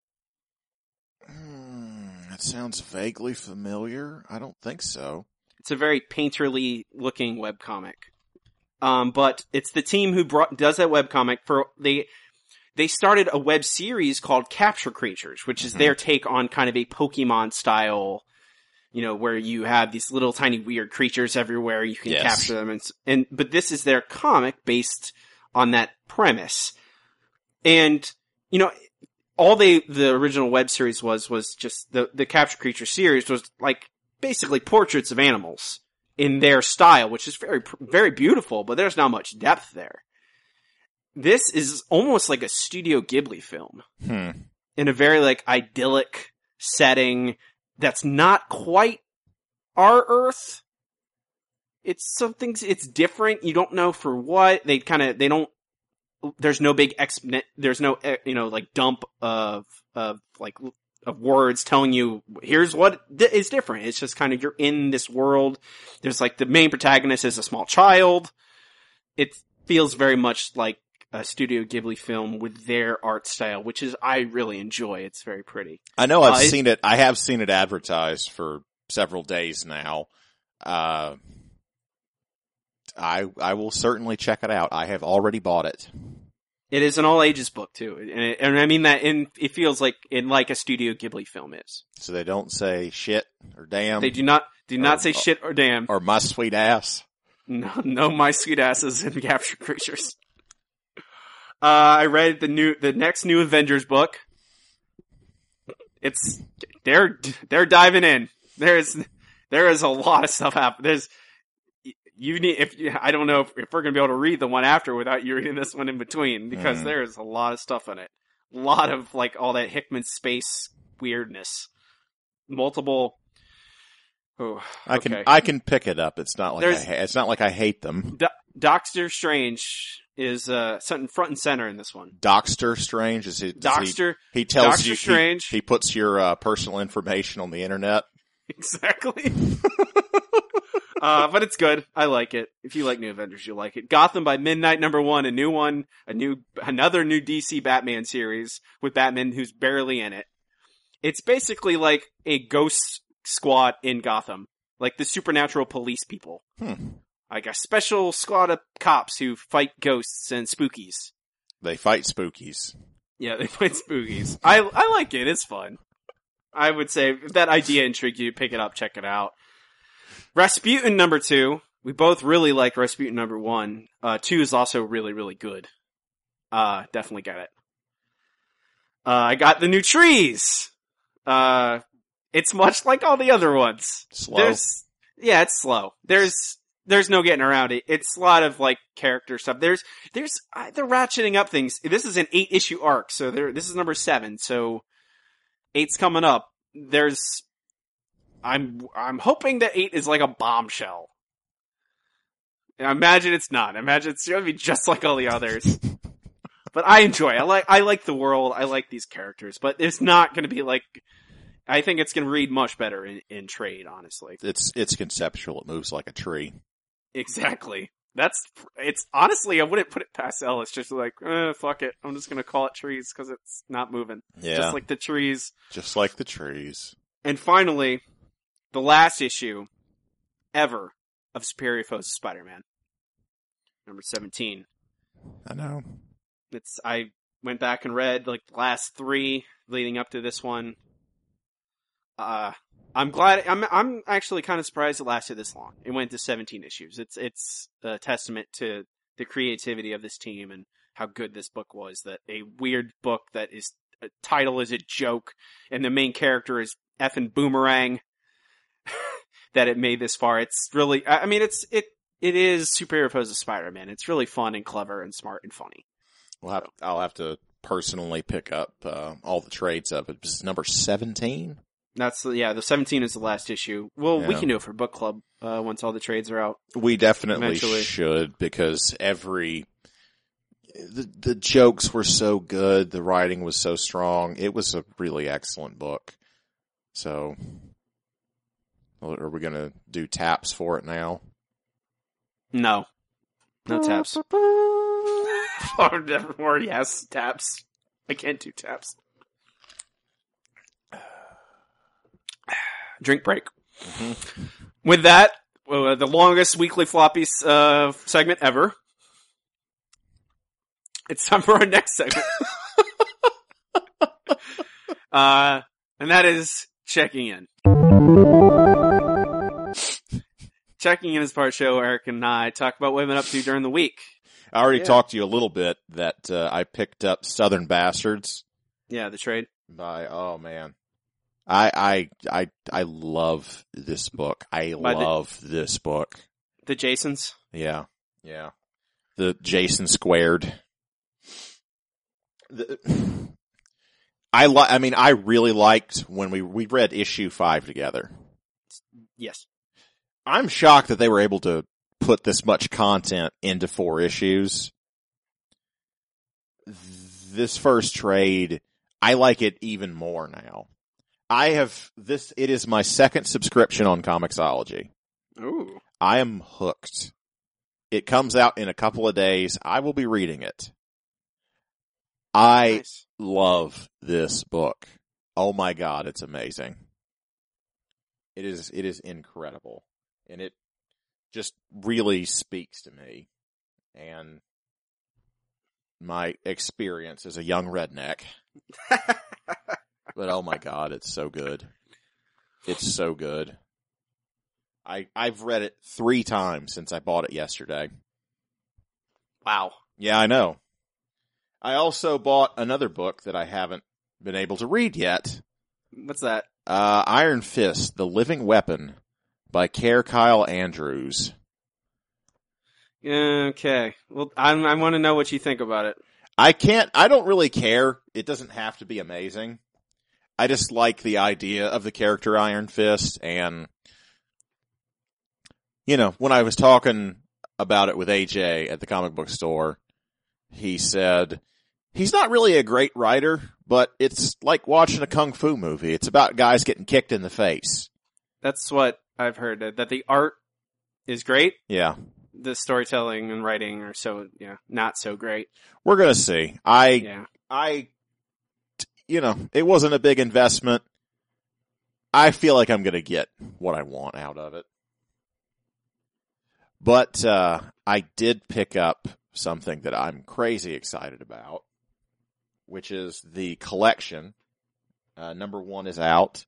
Hmm, that sounds vaguely familiar. I don't think so. It's a very painterly looking webcomic. Um, but it's the team who brought, does that webcomic for, they, they started a web series called Capture Creatures, which is mm-hmm. their take on kind of a Pokemon style, you know, where you have these little tiny weird creatures everywhere. You can yes. capture them. And, and, but this is their comic based on that premise. And, you know, all they, the original web series was, was just the, the Capture Creature series was like basically portraits of animals in their style, which is very, very beautiful, but there's not much depth there. this is almost like a Studio Ghibli film Hmm. in a very like idyllic setting that's not quite our Earth. It's something, it's different. You don't know for what. They kind of, they don't, there's no big ex, there's no, you know, like dump of, of like, of words telling you, here's what is different. It's just kind of, you're in this world. There's like, the main protagonist is a small child. It feels very much like a Studio Ghibli film with their art style, which is, I really enjoy. It's very pretty. I know I've Uh, seen it. I have seen it advertised for several days now. Uh, I I will certainly check it out. I have already bought it. It is an all ages book too. And, it, and I mean that in, it feels like, in like a Studio Ghibli film is. So they don't say shit or damn. They do not, do not Or- say shit or damn. or my sweet ass. No, no, my sweet asses and capture creatures. Uh, I read the new, the next new Avengers book. It's, they're, they're diving in. There's, there is a lot of stuff happening. There's, you need, if, I don't know if, if we're gonna be able to read the one after without you reading this one in between, because Mhm. there's a lot of stuff in it. A lot of, like, all that Hickman space weirdness. Multiple, oh, I can okay. I can pick it up. It's not like I There's- ha- it's not like I hate them. Do- Doctor Strange is uh something front and center in this one. Doxter Strange is he? does he- Doctor He, tells Doctor you he- Strange. He, puts your uh, personal information on the internet. Exactly. uh but it's good. I like it. If you like New Avengers, you'll like it. Gotham by Midnight number one, a new one, a new another new D C Batman series with Batman who's barely in it. It's basically like a ghost squad in Gotham. Like the supernatural police people. Hmm. Like a special squad of cops who fight ghosts and spookies. They fight spookies. Yeah, they fight spookies. I I like it. It's fun. I would say if that idea intrigued you, pick it up, check it out. Rasputin number two. We both really like Rasputin number one. Uh, two is also really, really good. Uh, definitely get it. Uh, I got the new trees. Uh, it's much like all the other ones. Slow. There's, yeah, it's slow. There's, there's no getting around it. It's a lot of like character stuff. There's, there's, uh, they're ratcheting up things. This is an eight issue arc, so there, this is number seven, so eight's coming up. There's, I'm, I'm hoping that eight is like a bombshell. And I imagine it's not. I imagine it's gonna be just like all the others. But I enjoy it. I like, I like the world. I like these characters, but it's not gonna be like, I think it's gonna read much better in, in trade, honestly. It's it's conceptual. It moves like a tree. Exactly. That's, it's, honestly, I wouldn't put it past L. It's just like, eh, fuck it. I'm just gonna call it trees because it's not moving. Yeah, Just like the trees. just like the trees. And finally, the last issue ever of Superior Foes of Spider-Man. Number seventeen. I know. It's, I went back and read like the last three leading up to this one. Uh, I'm glad, I'm, I'm actually kind of surprised it lasted this long. It went to seventeen issues. It's, it's a testament to the creativity of this team and how good this book was, that a weird book that is, a title is a joke and the main character is effing Boomerang, that it made this far. It's really, I mean, it's, it, it is Superior Foes of Spider-Man. It's really fun and clever and smart and funny. We'll have, I'll have to personally pick up uh, all the trades of it. This is number seventeen. That's, yeah, the seventeen is the last issue. Well, we Yeah. can do it for book club, uh, once all the trades are out. We definitely Eventually. should, because every the the jokes were so good, the writing was so strong. It was a really excellent book. So, are we going to do taps for it now? No. No taps. or, or yes, taps. I can't do taps. Drink break. Mm-hmm. With that, uh, the longest weekly floppy uh, segment ever. It's time for our next segment. uh, and that is checking in. Checking in is part of the show. Eric and I talk about what we've been up to during the week. I already Yeah. talked to you a little bit that uh, I picked up Southern Bastards Yeah, the trade. by, oh man. I, I, I, I love this book. I By the- love this book. The Jasons. Yeah. Yeah. The Jason Squared. the, I li- I mean, I really liked when we, we read issue five together. Yes. I'm shocked that they were able to put this much content into four issues. This first trade, I like it even more now. I have this, it is my second subscription on Comixology. Ooh. I am hooked. It comes out in a couple of days. I will be reading it. I Nice. love this book. Oh my God, it's amazing. It is, it is incredible. And it just really speaks to me and my experience as a young redneck. But oh my God, it's so good. It's so good. I, I've read it three times since I bought it yesterday. Wow. Yeah, I know. I also bought another book that I haven't been able to read yet. What's that? Uh, Iron Fist, The Living Weapon by Kerr Kyle Andrews. Okay. Well, I, I want to know what you think about it. I can't, I don't really care. It doesn't have to be amazing. I just like the idea of the character Iron Fist, and, you know, when I was talking about it with A J at the comic book store, he said, he's not really a great writer, but it's like watching a kung fu movie. It's about guys getting kicked in the face. That's what I've heard, that the art is great. Yeah. The storytelling and writing are so, yeah, not so great. We're gonna see. I, Yeah. I, you know, it wasn't a big investment. I feel like I'm gonna get what I want out of it. But, uh, I did pick up something that I'm crazy excited about, which is the collection. Uh, number one is out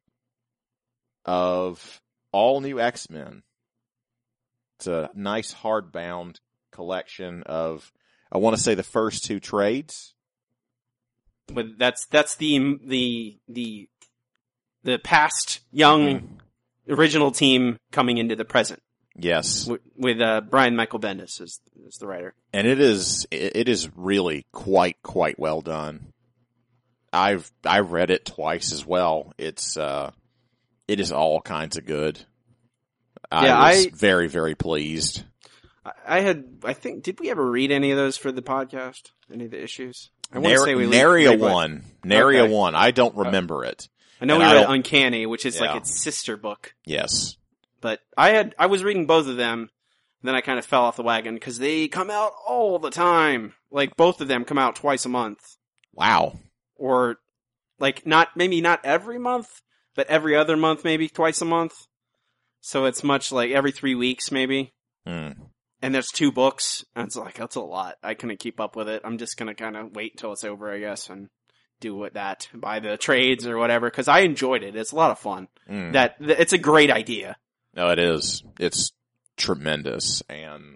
of all new X-Men. It's a nice hardbound collection of, I want to say, the first two trades. But that's, that's the, the, the, the past young Mm-hmm. original team coming into the present. Yes. With, with uh, Brian Michael Bendis as, as the writer. And it is, it is really quite, quite well done. I've, I've read it twice as well. It's, uh, it is all kinds of good. I Yeah, was I- very, very pleased. I, I had, I think, did we ever read any of those for the podcast? Any of the issues? I want to Nar- say we Nary a read what- one. Nary a Okay. one. I don't remember it. I know and we I read don't- Uncanny, which is Yeah. like its sister book. Yes. But I had, I was reading both of them, and then I kind of fell off the wagon because they come out all the time. Like both of them come out twice a month, Wow. or like not maybe not every month, but every other month, maybe twice a month. So it's much like every three weeks, maybe. Hmm. And there's two books, and it's like that's a lot. I couldn't keep up with it. I'm just gonna kind of wait until it's over, I guess, and do what that buy the trades or whatever because I enjoyed it. It's a lot of fun. Hmm. That th- it's a great idea. No, it is. It's tremendous. And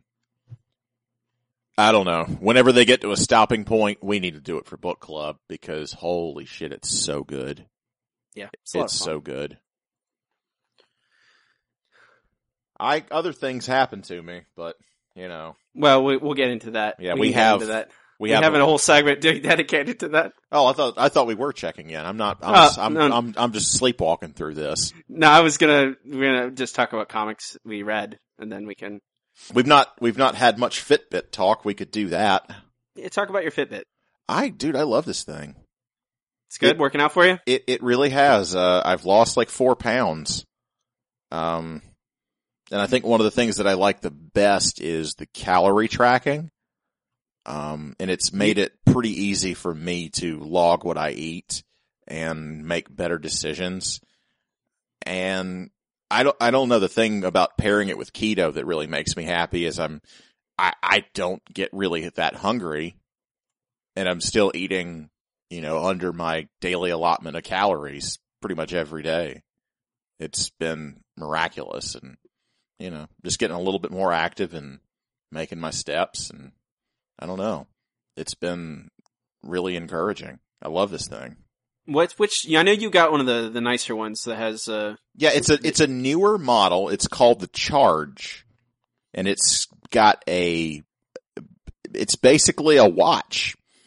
I don't know. Whenever they get to a stopping point, we need to do it for book club because holy shit, it's so good. Yeah, it's, a lot It's of fun. so good. I, other things happen to me, but you know, Well, we, we'll get into that. Yeah, we, we can get have- into that. we, We, have, have a whole segment de- dedicated to that. oh, I thought, I thought we were checking in. I'm not, I'm, Uh, just, I'm, no. I'm, I'm just sleepwalking through this. No, I was gonna we're gonna just talk about comics we read, and then we can We've not, we've not had much Fitbit talk. We could do that. yeah, talk about your Fitbit. I, dude, I love this thing. It's good, It- working out for you. It it really has. Uh, I've lost like four pounds. Um, and I think one of the things that I like the best is the calorie tracking. Um, and it's made it pretty easy for me to log what I eat and make better decisions. And I don't, I don't know, the thing about pairing it with keto that really makes me happy is I'm, I, I don't get really that hungry and I'm still eating, you know, under my daily allotment of calories pretty much every day. It's been miraculous and, you know, just getting a little bit more active and making my steps and I don't know. It's been really encouraging. I love this thing. What? Which? Yeah, I know you got one of the the nicer ones that has. Uh, Yeah, it's a, it's a newer model. It's called the Charge and it's got a, it's basically a watch.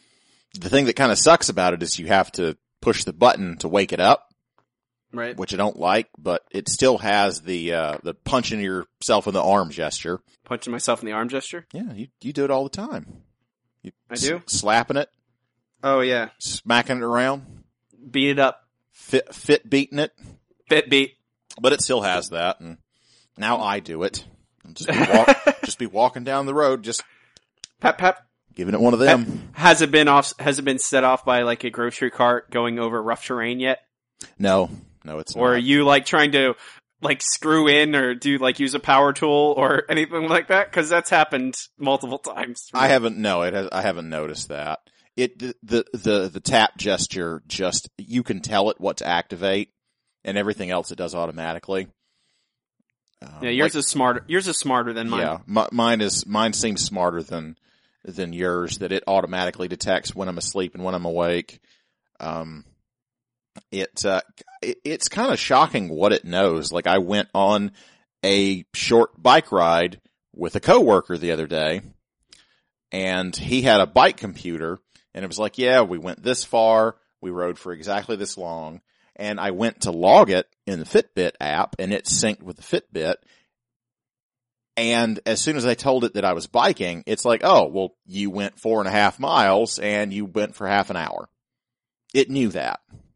The thing that kind of sucks about it is you have to push the button to wake it up, Right. which I don't like, but it still has the, uh, the punching yourself in the arm gesture. Punching myself in the arm gesture? Yeah, you, you do it all the time. You I do? S- slapping it, Oh, yeah. smacking it around, Beat it up. fit, fit beating it, Fitbeat. but it still has that. And now I do it. I'll Just be, walk, just be walking down the road, just Pep, pep. giving it one of them. Has it been off, has it been set off by like a grocery cart going over rough terrain yet? No, no, it's Or not. are you like trying to like screw in or do like use a power tool or anything like that? Cause that's happened multiple times. I haven't. No, it has. I haven't noticed that. It the, the the the tap gesture just you can tell it what to activate, and everything else it does automatically. Um, Yeah, yours like, is smarter. Yours is smarter than mine. yeah, my, mine is mine seems smarter than than yours. That it automatically detects when I'm asleep and when I'm awake. Um, it, uh, it it's kind of shocking what it knows. Like I went on a short bike ride with a coworker the other day, and he had a bike computer, and it was like, yeah, we went this far, we rode for exactly this long, and I went to log it in the Fitbit app, and it synced with the Fitbit. And as soon as I told it that I was biking, it's like, oh, well, you went four and a half miles and you went for half an hour. It knew that.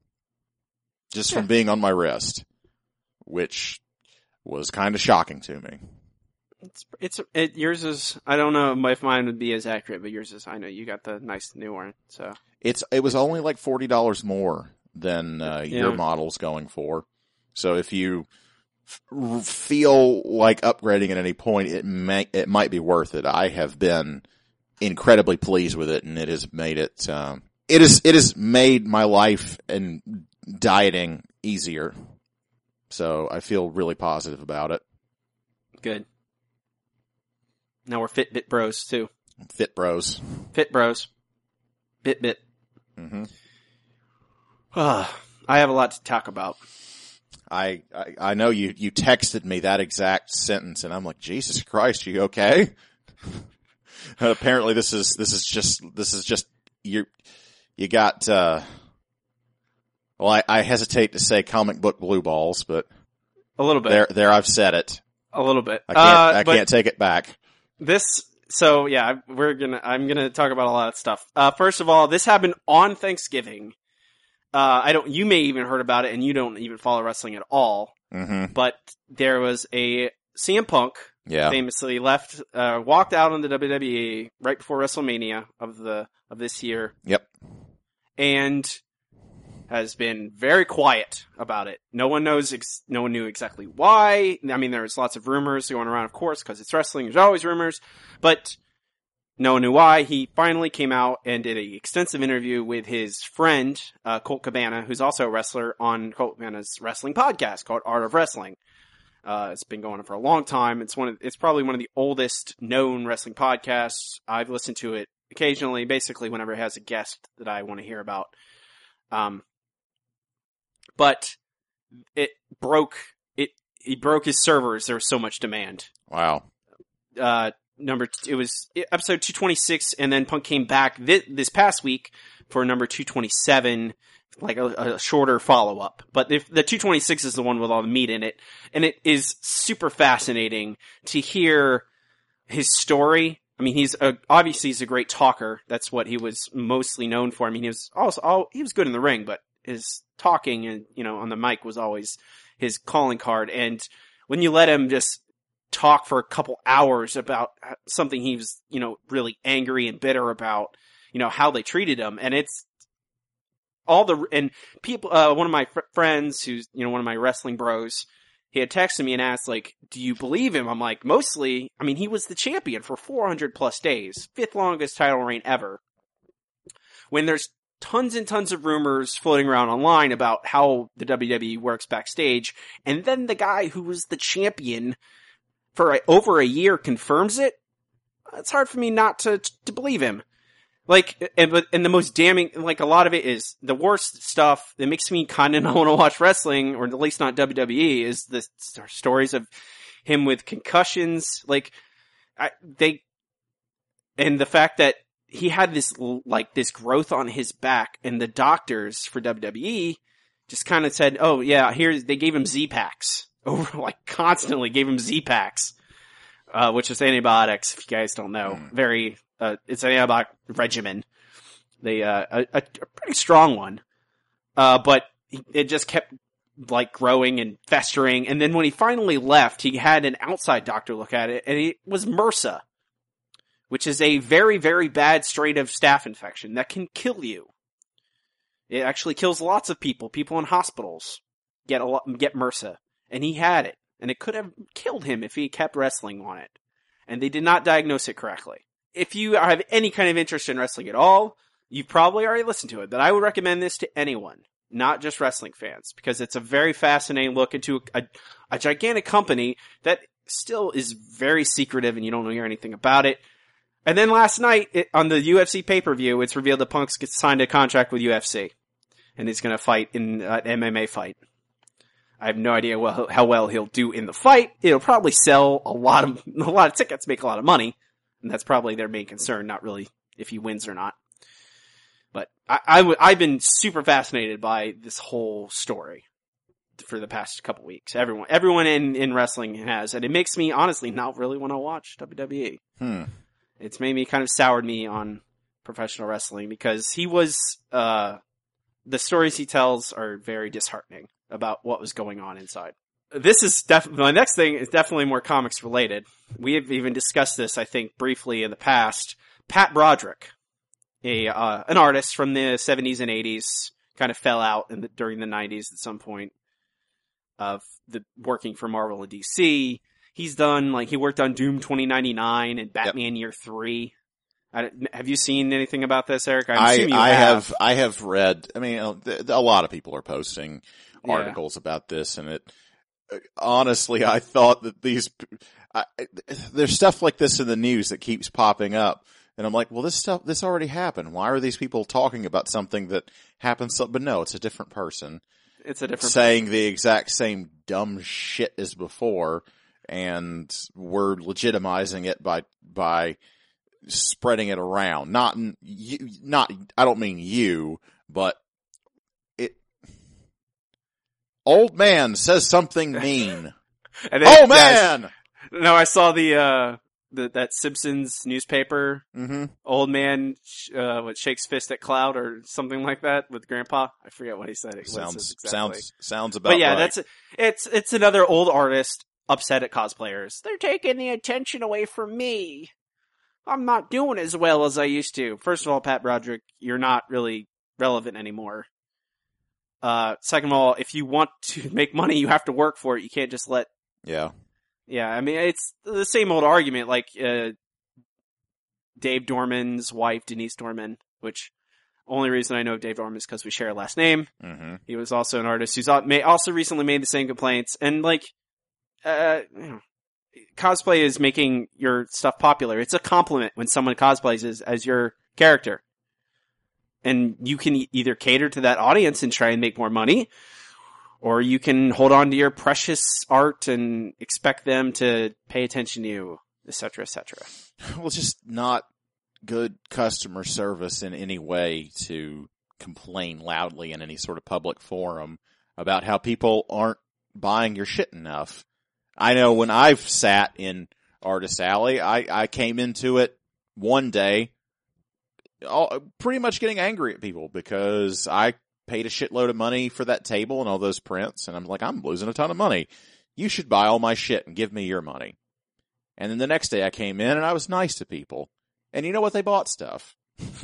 Just Yeah. from being on my wrist, which was kind of shocking to me. It's, it's, it, yours is, I don't know if mine would be as accurate, but yours is, I know you got the nice new one, so. It's, it was only like forty dollars more than, uh, your Yeah. model's going for. So if you f- feel like upgrading at any point, it may, it might be worth it. I have been incredibly pleased with it, and it has made it, um, it is, it has made my life and dieting easier. So I feel really positive about it. Good. Now we're Fitbit bros too. Fit bros. Fit bros. Fitbit. hmm I have a lot to talk about. I, I, I know you, you texted me that exact sentence, and I'm like, Jesus Christ, you okay? Apparently this is, this is just, this is just, you, you got, uh, well, I, I hesitate to say comic book blue balls, but A little bit. there, there I've said it. A little bit. I can't, Uh, I but can't take it back. This, so yeah, we're gonna, I'm gonna talk about a lot of stuff. Uh, first of all, this happened on Thanksgiving. Uh, I don't, you may even heard about it and you don't even follow wrestling at all, hmm but there was a C M Punk Yeah. famously left, uh, walked out on the W W E right before WrestleMania of the, of this year Yep. and has been very quiet about it. No one knows, ex- no one knew exactly why. I mean, there's lots of rumors going around, of course, because it's wrestling. There's always rumors, but no one knew why. He finally came out and did an extensive interview with his friend, uh, Colt Cabana, who's also a wrestler on Colt Cabana's wrestling podcast called Art of Wrestling. Uh, it's been going on for a long time. It's one of, it's probably one of the oldest known wrestling podcasts. I've listened to it occasionally, basically whenever it has a guest that I want to hear about. Um, but it broke, it, he broke his servers. There was so much demand. Wow. Uh, number, t- it was episode two twenty-six, and then Punk came back this, this past week for number two twenty-seven, like a, a shorter follow-up. But if the two twenty-six is the one with all the meat in it, and it is super fascinating to hear his story. I mean, he's a, obviously he's a great talker. That's what he was mostly known for. I mean, he was also, oh, he was good in the ring, but his talking and, you know, on the mic was always his calling card. And when you let him just talk for a couple hours about something he was, you know, really angry and bitter about, you know, how they treated him. And it's all the, and people, uh, one of my fr- friends who's, you know, one of my wrestling bros, he had texted me and asked, like, do you believe him? I'm like, mostly, I mean, he was the champion for four hundred plus days, fifth longest title reign ever. When there's tons and tons of rumors floating around online about how the W W E works backstage, and then the guy who was the champion for a, over a year confirms it, it's hard for me not to, to believe him. Like, and, but, and the most damning, like a lot of it is the worst stuff that makes me kind of not want to watch wrestling, or at least not W W E, is the st- stories of him with concussions. Like, I, they, and the fact that he had this, like, this growth on his back, and the doctors for W W E just kind of said, oh yeah, here's, they gave him Z-Packs. Over, like, constantly gave him Z-Packs. Uh, which is antibiotics, if you guys don't know. Mm. Very, uh, it's an antibiotic regimen. They, uh, a, a pretty strong one. Uh, but it just kept, like, growing and festering. And then when he finally left, he had an outside doctor look at it, and it was MRSA, which is a very, very bad strain of staph infection that can kill you. It actually kills lots of people. People in hospitals get a lot, get MRSA. And he had it. And it could have killed him if he kept wrestling on it. And they did not diagnose it correctly. If you have any kind of interest in wrestling at all, you've probably already listened to it. But I would recommend this to anyone, not just wrestling fans, because it's a very fascinating look into a, a, a gigantic company that still is very secretive and you don't hear anything about it. And then last night, it, on the U F C pay-per-view, it's revealed that Punk's signed a contract with U F C. And he's going to fight in an M M A fight. I have no idea well, how well he'll do in the fight. It'll probably sell a lot of a lot of tickets, make a lot of money, and that's probably their main concern, not really if he wins or not. But I, I w- I've been super fascinated by this whole story for the past couple weeks. Everyone, everyone in, in wrestling has, and it makes me honestly not really want to watch W W E. Hmm. It's made me kind of soured me on professional wrestling because he was uh, the stories he tells are very disheartening about what was going on inside. This is definitely, my next thing is definitely more comics related. We have even discussed this, I think, briefly in the past. Pat Broderick, a, uh, an artist from the seventies and eighties, kind of fell out in the, during the nineties at some point of the working for Marvel and D C. He's done, like, he worked on Doom twenty ninety-nine and Batman yep. Year three. I, have you seen anything about this, Eric? I'm I, assuming you I have. have. I have read, I mean, a lot of people are posting articles yeah. about this, and it, honestly, I thought that these, I, there's stuff like this in the news that keeps popping up, and I'm like, well, this stuff, this already happened. Why are these people talking about something that happened? So, but no, it's a different person. It's a different saying person. the exact same dumb shit as before, and we're legitimizing it by, by spreading it around. Not, you, not, I don't mean you, but old man says something mean. then, oh man! Guys, no, I saw the, uh, the, that Simpsons newspaper. Mm-hmm. Old man, uh, what, shakes fist at cloud or something like that with grandpa. I forget what he said. It sounds, exactly. sounds, sounds about But yeah, right. that's, it's, it's another old artist upset at cosplayers. They're taking the attention away from me. I'm not doing as well as I used to. First of all, Pat Broderick, you're not really relevant anymore. Uh, second of all, if you want to make money, you have to work for it. You can't just let... Yeah. Yeah, I mean, it's the same old argument, like, uh, Dave Dorman's wife, Denise Dorman, which, only reason I know Dave Dorman is because we share a last name. Mm-hmm. He was also an artist who's also recently made the same complaints, and, like, uh, you know, cosplay is making your stuff popular. It's a compliment when someone cosplays as, as your character. And you can either cater to that audience and try and make more money, or you can hold on to your precious art and expect them to pay attention to you, et cetera, et cetera. Well, it's just not good customer service in any way to complain loudly in any sort of public forum about how people aren't buying your shit enough. I know when I've sat in Artist Alley, I, I came into it one day all, pretty much getting angry at people because I paid a shitload of money for that table and all those prints, and I'm like, I'm losing a ton of money. You should buy all my shit and give me your money. And then the next day I came in and I was nice to people. And you know what? They bought stuff.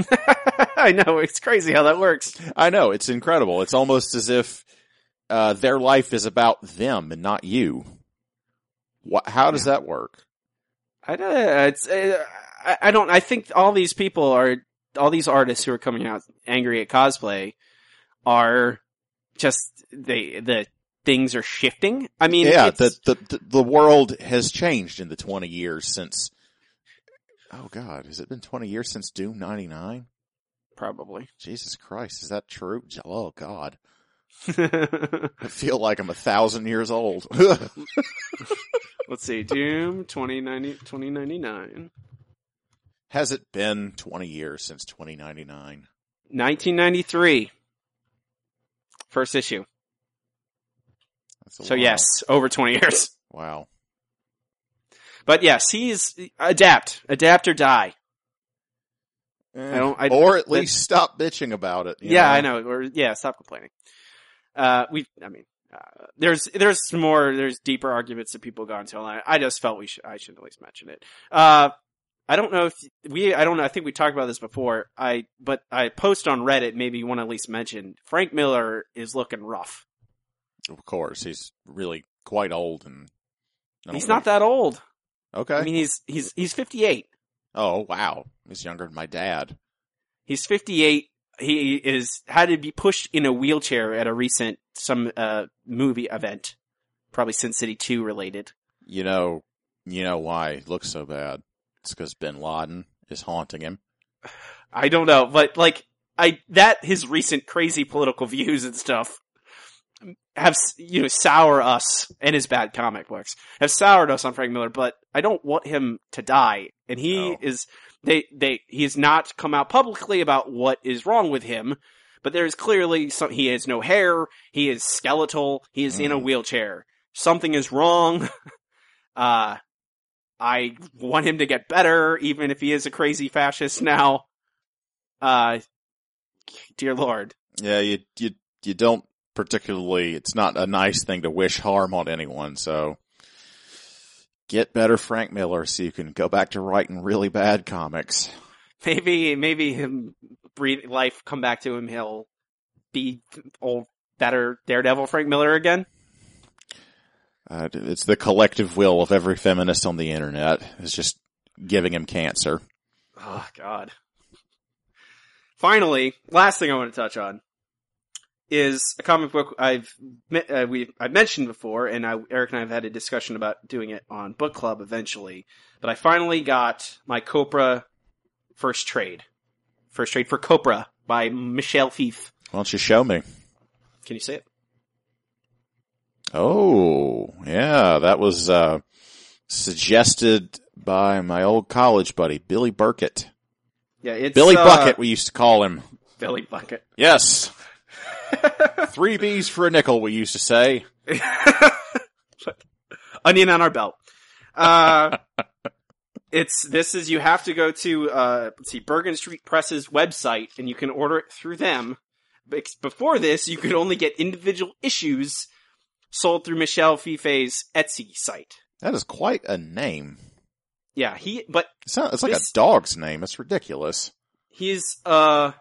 I know. It's crazy how that works. I know. It's incredible. It's almost as if uh, their life is about them and not you. What, how does yeah. that work? I don't know. It's, uh, I, I don't, I think all these people are, all these artists who are coming out angry at cosplay are just, they, the things are shifting. I mean, yeah, the, the, the world has changed in the twenty years since, oh God, has it been twenty years since Doom ninety-nine? Probably. Jesus Christ, is that true? Oh God. I feel like I'm a thousand years old. Let's see, Doom twenty ninety, twenty ninety-nine. Has it been twenty years since twenty ninety-nine? nineteen ninety-three. First issue. That's a So while. yes, over twenty years. Wow. But yes, he's adapt, adapt or die. Eh, I don't- I- or at that- least stop bitching about it. you Yeah, know? I know. Or yeah, stop complaining. Uh, we, I mean, uh, there's there's some more, there's deeper arguments that people got into. And I, I just felt we should, I should at least mention it. Uh, I don't know if we, I don't know. I think we talked about this before. I, but I post on Reddit. Maybe you want to at least mention Frank Miller is looking rough. Of course, he's really quite old, and I don't He's not think- that old. Okay. I mean, he's he's he's fifty-eight. oh wow, he's younger than my dad. He's fifty-eight. He is had to be pushed in a wheelchair at a recent some uh movie event, probably Sin City two related. You know, you know why he looks so bad? It's because Bin Laden is haunting him. I don't know, but like I that his recent crazy political views and stuff have, you know, sour us, and his bad comic books have soured us on Frank Miller. But I don't want him to die, and he No. is they they he has not come out publicly about what is wrong with him. But there is clearly some. He has no hair. He is skeletal. He is in a Mm. wheelchair. Something is wrong. uh, I want him to get better, even if he is a crazy fascist now. Uh, dear Lord. Yeah, you you you don't particularly. It's not a nice thing to wish harm on anyone. So get better, Frank Miller, so you can go back to writing really bad comics. Maybe, maybe him breathe life come back to him. He'll be old, better Daredevil Frank Miller again. Uh, it's the collective will of every feminist on the internet. It's just giving him cancer. Oh God. Finally, last thing I want to touch on is a comic book I've me- uh, we I've mentioned before, and I, Eric and I have had a discussion about doing it on Book Club eventually. But I finally got my Copra first trade, first trade for Copra by Michelle Fife. Why don't you show me? Can you say it? Oh, yeah, that was uh, suggested by my old college buddy, Billy Burkett. Yeah, it's Billy uh, Bucket, we used to call him. Billy Bucket. Yes. Three B's for a nickel, we used to say. Onion on our belt. Uh, it's, this is, you have to go to, uh, let's see, Bergen Street Press's website, and you can order it through them. Bex- Before this, you could only get individual issues sold through Michelle Fife's Etsy site. That is quite a name. Yeah, he, but It's, not, it's like This- a dog's name. It's ridiculous. he's, uh,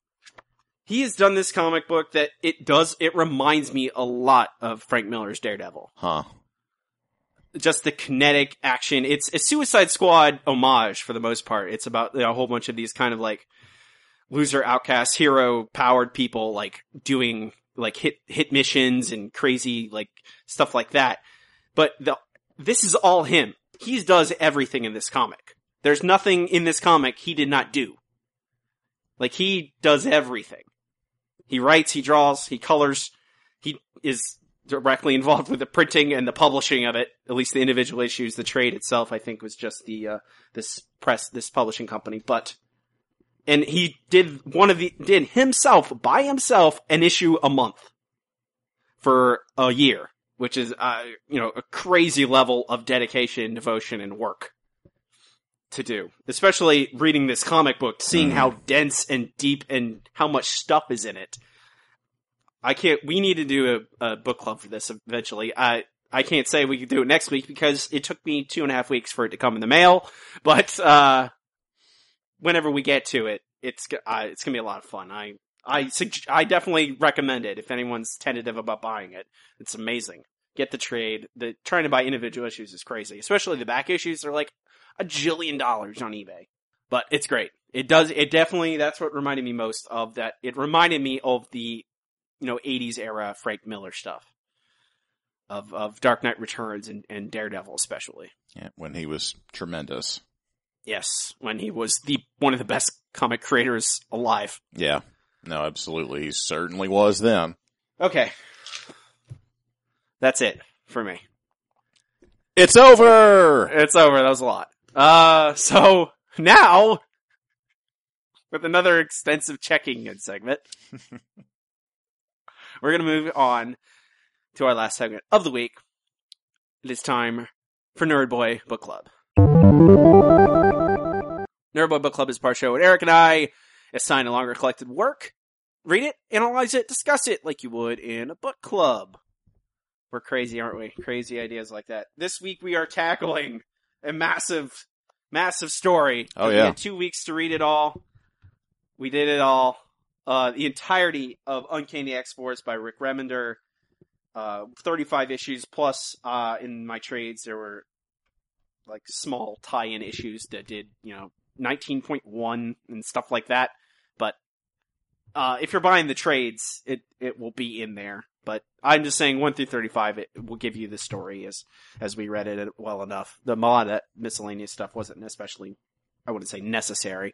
he has done this comic book that it does, it reminds me a lot of Frank Miller's Daredevil. Huh. Just the kinetic action. It's a Suicide Squad homage for the most part. It's about, you know, a whole bunch of these kind of like loser, outcast, hero powered people like doing like hit hit missions and crazy like stuff like that. But the this is all him. He does everything in this comic. There's nothing in this comic he did not do. Like he does everything. He writes, he draws, he colors. He is directly involved with the printing and the publishing of it, at least the individual issues. The trade itself, I think, was just the, uh, this press, this publishing company, but, and he did one of the, did himself, by himself, an issue a month for a year, which is, uh, you know, a crazy level of dedication, devotion, and work to do. Especially reading this comic book, seeing Mm. how dense and deep and how much stuff is in it. I can't, we need to do a, a book club for this eventually. I, I can't say we could do it next week because it took me two and a half weeks for it to come in the mail, but, uh, whenever we get to it, it's, uh, it's gonna be a lot of fun. I, I, sug- I definitely recommend it if anyone's tentative about buying it. It's amazing. Get the trade. The, trying to buy individual issues is crazy, especially the back issues. They're like a jillion dollars on eBay, but it's great. It does, it definitely, that's what reminded me most of that. It reminded me of the, you know, eighties era Frank Miller stuff. Of, of Dark Knight Returns and, and Daredevil especially. Yeah, when he was tremendous. Yes, when he was the, one of the best comic creators alive. Yeah. No, absolutely. He certainly was then. Okay. That's it for me. It's over! It's over. That was a lot. Uh, so, now, with another extensive checking in segment, we're going to move on to our last segment of the week. It is time for Nerd Boy Book Club. Nerd Boy Book Club is part show with Eric and I assign a longer collected work, read it, analyze it, discuss it like you would in a book club. We're crazy, aren't we? Crazy ideas like that. This week we are tackling a massive, massive story. Oh, We yeah. had two weeks to read it all. We did it all. Uh, the entirety of Uncanny X-Force by Rick Remender. Uh, thirty-five issues, plus uh, in my trades there were like small tie-in issues that did, you know, nineteen point one and stuff like that. But uh, if you're buying the trades, it, it will be in there. But I'm just saying one through thirty-five, it will give you the story as as we read it well enough. The a lot of that miscellaneous stuff wasn't especially, I wouldn't say necessary.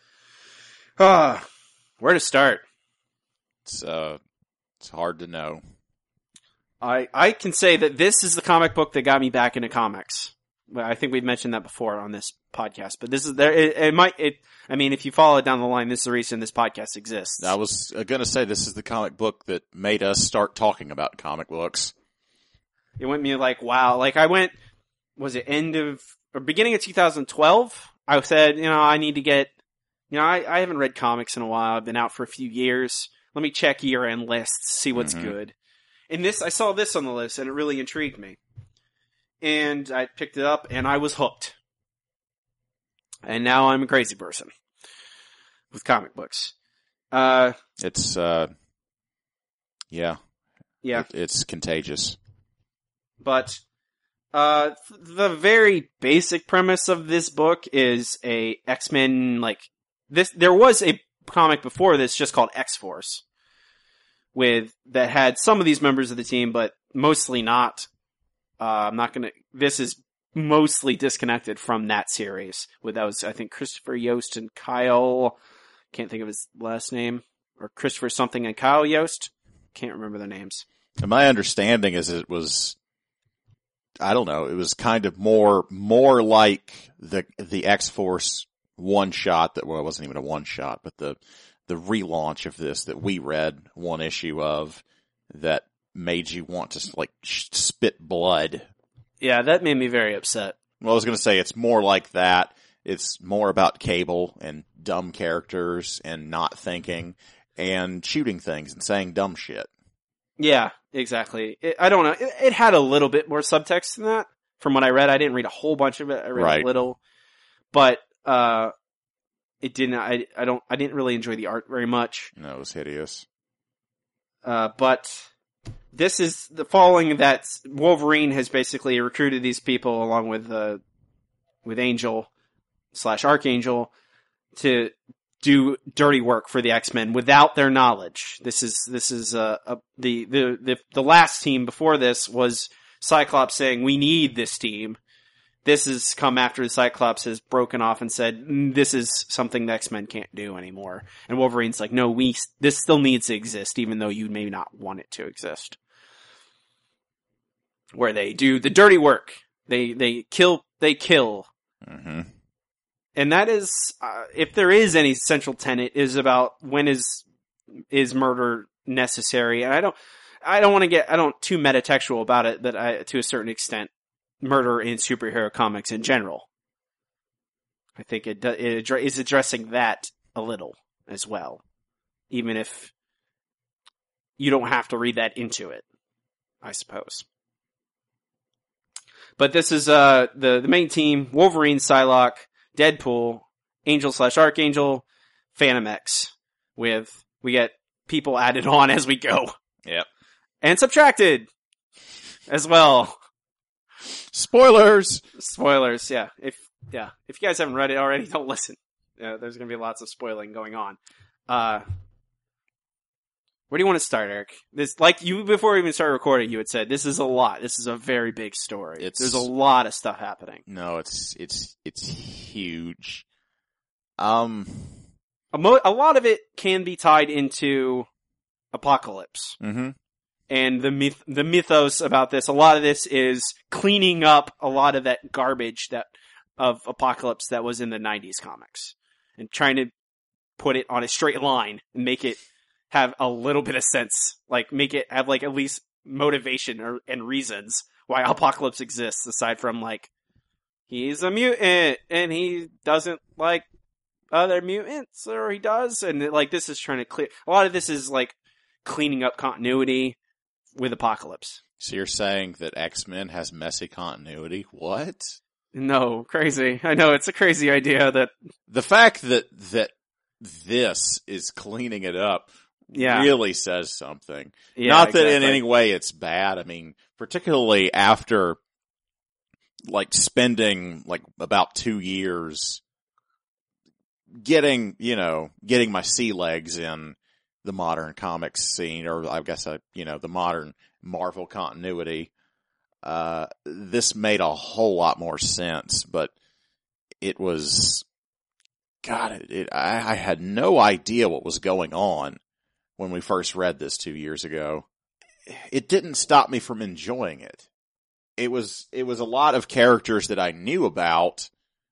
Uh, where to start? It's uh, it's hard to know. I, I can say that this is the comic book that got me back into comics. Well, I think we've mentioned that before on this podcast, but this is there. It, it might. It. I mean, if you follow it down the line, this is the reason this podcast exists. I was going to say this is the comic book that made us start talking about comic books. It went me like, wow. Like I went, was it end of or beginning of two thousand twelve? I said, you know, I need to get, you know, I, I haven't read comics in a while. I've been out for a few years. Let me check year end lists, see what's Mhm. good. And this, I saw this on the list, and it really intrigued me. And I picked it up, and I was hooked. And now I'm a crazy person with comic books. Uh, It's uh, yeah, yeah, it, it's contagious. but uh, the very basic premise of this book is a X-Men, like, this, there was a comic before this just called X-Force, with, that had some of these members of the team, but mostly not. Uh, I'm not gonna, this is mostly disconnected from that series. With, that was, I think, Christopher Yost and Kyle, can't think of his last name, or Christopher something and Kyle Yost. Can't remember their names. And my understanding is it was, I don't know, it was kind of more more like the the X-Force one shot that, well, it wasn't even a one shot, but the the relaunch of this that we read one issue of that made you want to like sh- spit blood. Yeah, that made me very upset. Well, I was going to say it's more like that. It's more about Cable and dumb characters and not thinking and shooting things and saying dumb shit. Yeah, exactly. It, I don't know. It, it had a little bit more subtext than that. From what I read, I didn't read a whole bunch of it. I read Right. a little, but uh, it didn't. I I don't. I didn't really enjoy the art very much. No, it was hideous. Uh, but this is the following that Wolverine has basically recruited these people along with uh, with Angel slash Archangel to do dirty work for the X-Men without their knowledge. This is this is uh, a, the, the the the last team before this was Cyclops saying we need this team. This has come after the Cyclops has broken off and said mm, this is something the X-Men can't do anymore. And Wolverine's like, no, we this still needs to exist, even though you may not want it to exist. Where they do the dirty work, they they kill they kill. Mm-hmm. And that is, uh, if there is any central tenet, is about when is is murder necessary. And I don't, I don't want to get, I don't too metatextual about it, but I, to a certain extent, murder in superhero comics in general. I think it, do, it addre- is addressing that a little as well, even if you don't have to read that into it, I suppose. But this is uh the the main team: Wolverine, Psylocke, Deadpool, Angel slash Archangel, Phantom X. With, we get people added on as we go. Yep. And subtracted as well. Spoilers! Spoilers, yeah. If, yeah. If you guys haven't read it already, don't listen. Yeah, there's gonna be lots of spoiling going on. Uh, where do you want to start, Eric? This, like you, before we even started recording, you had said, this is a lot. This is a very big story. It's- There's a lot of stuff happening. No, it's, it's, it's huge. Um, A, mo- a lot of it can be tied into Apocalypse. mm-hmm. And the myth, the mythos about this, a lot of this is cleaning up a lot of that garbage that, of Apocalypse that was in the nineties comics, and trying to put it on a straight line and make it have a little bit of sense, like make it have like at least motivation or and reasons why Apocalypse exists, aside from like he's a mutant and he doesn't like other mutants, or he does, and like this is trying to clear a lot of this is like cleaning up continuity with Apocalypse. So you're saying that X-Men has messy continuity? What? No, crazy. I know, it's a crazy idea that... The fact that that this is cleaning it up yeah. really says something. Yeah, Not that exactly. in any way it's bad. I mean, particularly after, like, spending, like, about two years getting, you know, getting my sea legs in the modern comics scene, or I guess, I, you know, the modern Marvel continuity, uh, this made a whole lot more sense, but it was, God, it, it, I, I had no idea what was going on when we first read this two years ago. It didn't stop me from enjoying it. It was, it was a lot of characters that I knew about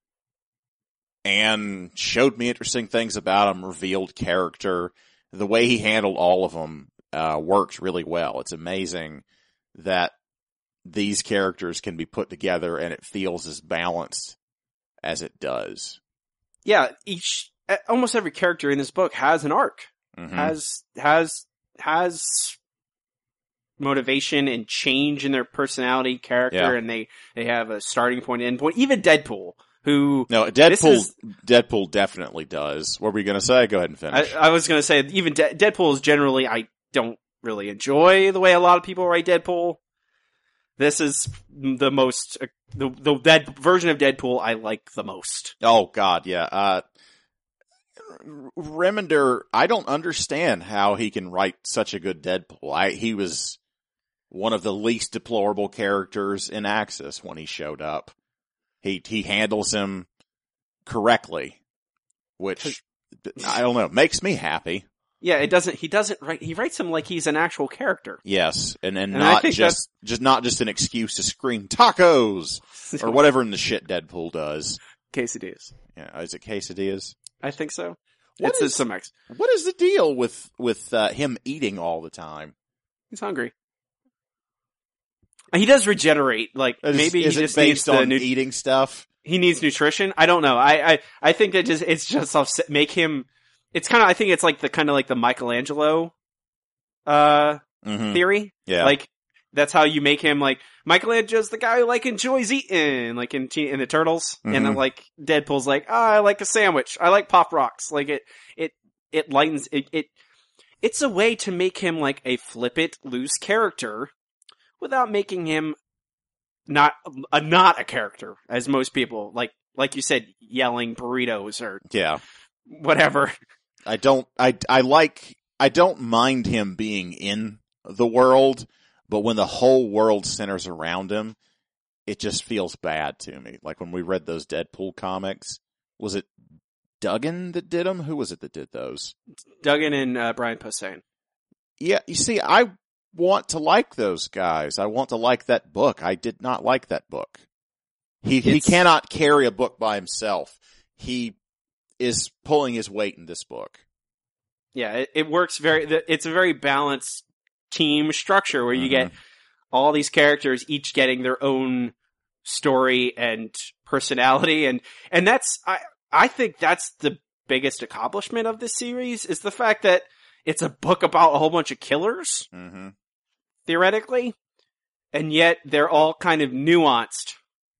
and showed me interesting things about them, revealed character. The way he handled all of them uh, worked really well. It's amazing that these characters can be put together and it feels as balanced as it does. Yeah, each almost every character in this book has an arc, Mm-hmm. has has has motivation and change in their personality, character, Yeah. and they they have a starting point, end point. Even Deadpool, who No, This Deadpool, is- Deadpool definitely does. What were you going to say? Go ahead and I, finish. I was going to say, even De- Deadpool is generally, I don't really enjoy the way a lot of people write Deadpool. This is the most, uh, the, the, that version of Deadpool I like the most. Oh, God, yeah. Uh, Remender, I don't understand how he can write such a good Deadpool. I, he was one of the least deplorable characters in Axis when he showed up. He, he handles him correctly, which, I don't know, makes me happy. Yeah, it doesn't, he doesn't write, he writes him like he's an actual character. Yes, and, and, And I not think just, just not just an excuse to scream tacos or whatever in the shit Deadpool does. Quesadillas. Yeah, is it quesadillas? I think so. What it's is- some X. What is the deal with, with, uh, him eating all the time? He's hungry. He does regenerate, like, Is, maybe is he it just needs based the on nu- eating stuff? he needs nutrition. I don't know. I, I, I think that just, it's just offset, make him, it's kind of, I think it's like the kind of like the Michelangelo, uh, Mm-hmm. theory. Yeah. Like, that's how you make him like, Michelangelo's the guy who like enjoys eating, like in, Te- in the Turtles. And then Mhm. like, Deadpool's like, oh, I like a sandwich. I like Pop Rocks. Like it, it, it lightens, it, it, it's a way to make him like a flippant, loose character without making him not a, not a character, as most people, like, like you said, yelling burritos or yeah. whatever. I don't, I, I like, I don't mind him being in the world, but when the whole world centers around him, it just feels bad to me. Like when we read those Deadpool comics, was it Duggan that did them? Who was it that did those? Duggan and uh, Brian Posehn. Yeah, you see, I want to like those guys. I want to like that book. I did not like that book. He he It's- cannot carry a book by himself. He is pulling his weight in this book. Yeah, it, it works very, it's a very balanced team structure where you Mhm. get all these characters each getting their own story and personality, and and that's I I think that's the biggest accomplishment of this series is the fact that it's a book about a whole bunch of killers, Mm-hmm. theoretically, and yet they're all kind of nuanced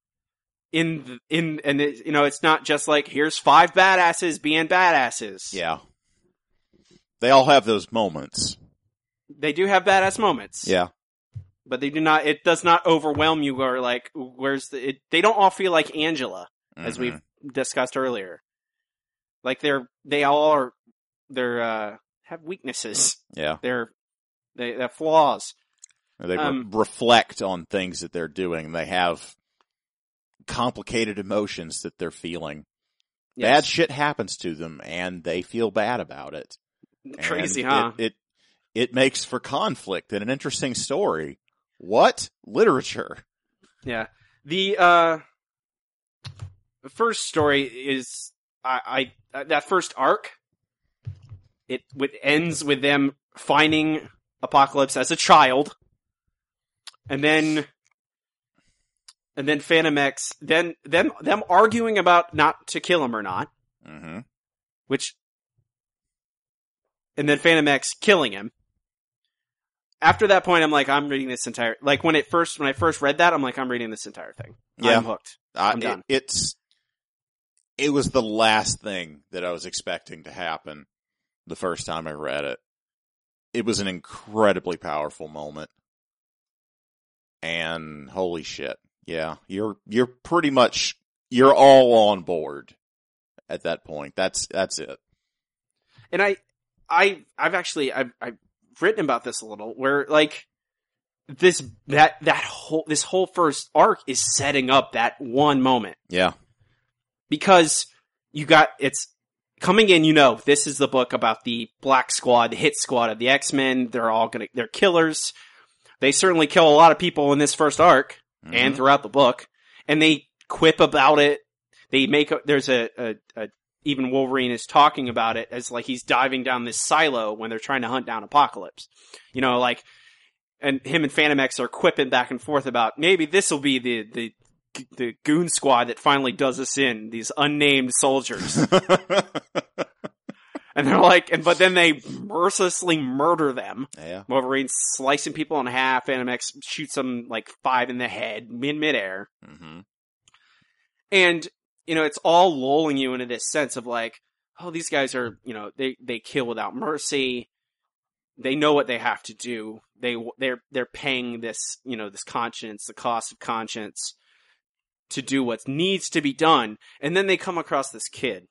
in the, in and it, you know, it's not just like here's five badasses being badasses. Yeah. They all have those moments. They do have badass moments. Yeah. But they do not, it does not overwhelm you or like, where's the, it, they don't all feel like Angela, as Mhm. we've discussed earlier. Like they're, they all are, they're, uh, have weaknesses. Yeah. They're, they have flaws. They re- Um, reflect on things that they're doing. They have complicated emotions that they're feeling. Bad Yes. shit happens to them and they feel bad about it. Crazy, And huh? It, it, it makes for conflict and an interesting story. What? Literature. Yeah. The, uh, the first story is I, I that first arc. It, it ends with them finding Apocalypse as a child, and then and then Phantom X, then them them arguing about not to kill him or not, Mm-hmm. which, and then Phantom X killing him. After that point, I'm like, I'm reading this entire, like when it first, when I first read that, I'm like, I'm reading this entire thing. Yeah. I'm hooked. Uh, I'm done. It, it's, it was the last thing that I was expecting to happen the first time I read it. It was an incredibly powerful moment. And holy shit. Yeah, you're, you're pretty much, you're all on board at that point. That's, that's it. And I, I, I've actually, I've, I've written about this a little, where like this, that, that whole, this whole first arc is setting up that one moment. Yeah. Because you got, it's coming in, you know, this is the book about the Black Squad, the hit squad of the X-Men. They're all gonna, they're killers. They certainly kill a lot of people in this first arc mm-hmm. and throughout the book. And they quip about it. They make a, there's a, a, a even Wolverine is talking about it as like he's diving down this silo when they're trying to hunt down Apocalypse. You know, like, and him and Phantom X are quipping back and forth about maybe this will be the, the, the goon squad that finally does us in, these unnamed soldiers. And they're like, and, but then they mercilessly murder them. Yeah. Wolverine's slicing people in half, Phantom X shoots them like five in the head, in midair. Mm-hmm. And, you know, it's all lulling you into this sense of like, oh, these guys are, you know, they, they kill without mercy. They know what they have to do. They, they're, they're paying this, you know, this conscience, the cost of conscience to do what needs to be done. And then they come across this kid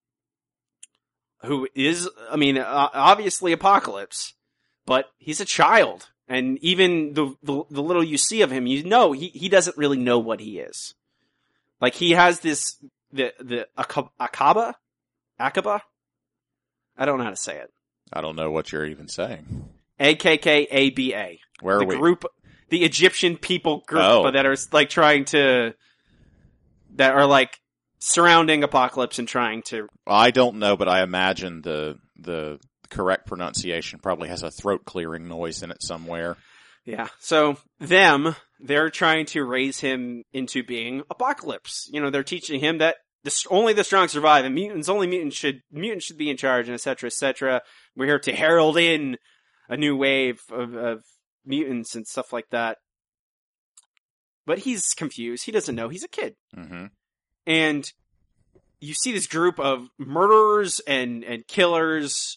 who is, I mean, uh, obviously Apocalypse, but he's a child. And even the, the, the little you see of him, you know, he, he doesn't really know what he is. Like, he has this, the, the, Akaba? Akaba? I don't know how to say it. I don't know what you're even saying. A K K A B A. Where the are we? Group, the Egyptian people group oh. that are, like, trying to, that are, like, surrounding Apocalypse and trying to... I don't know, but I imagine the, the correct pronunciation probably has a throat clearing noise in it somewhere. Yeah. So, them, they're trying to raise him into being Apocalypse. You know, they're teaching him that the, only the strong survive, and mutants, only mutants should, mutants should be in charge, and et cetera, et cetera. We're here to herald in a new wave of, of mutants and stuff like that. But he's confused. He doesn't know. He's a kid. Mm-hmm. And you see this group of murderers and, and killers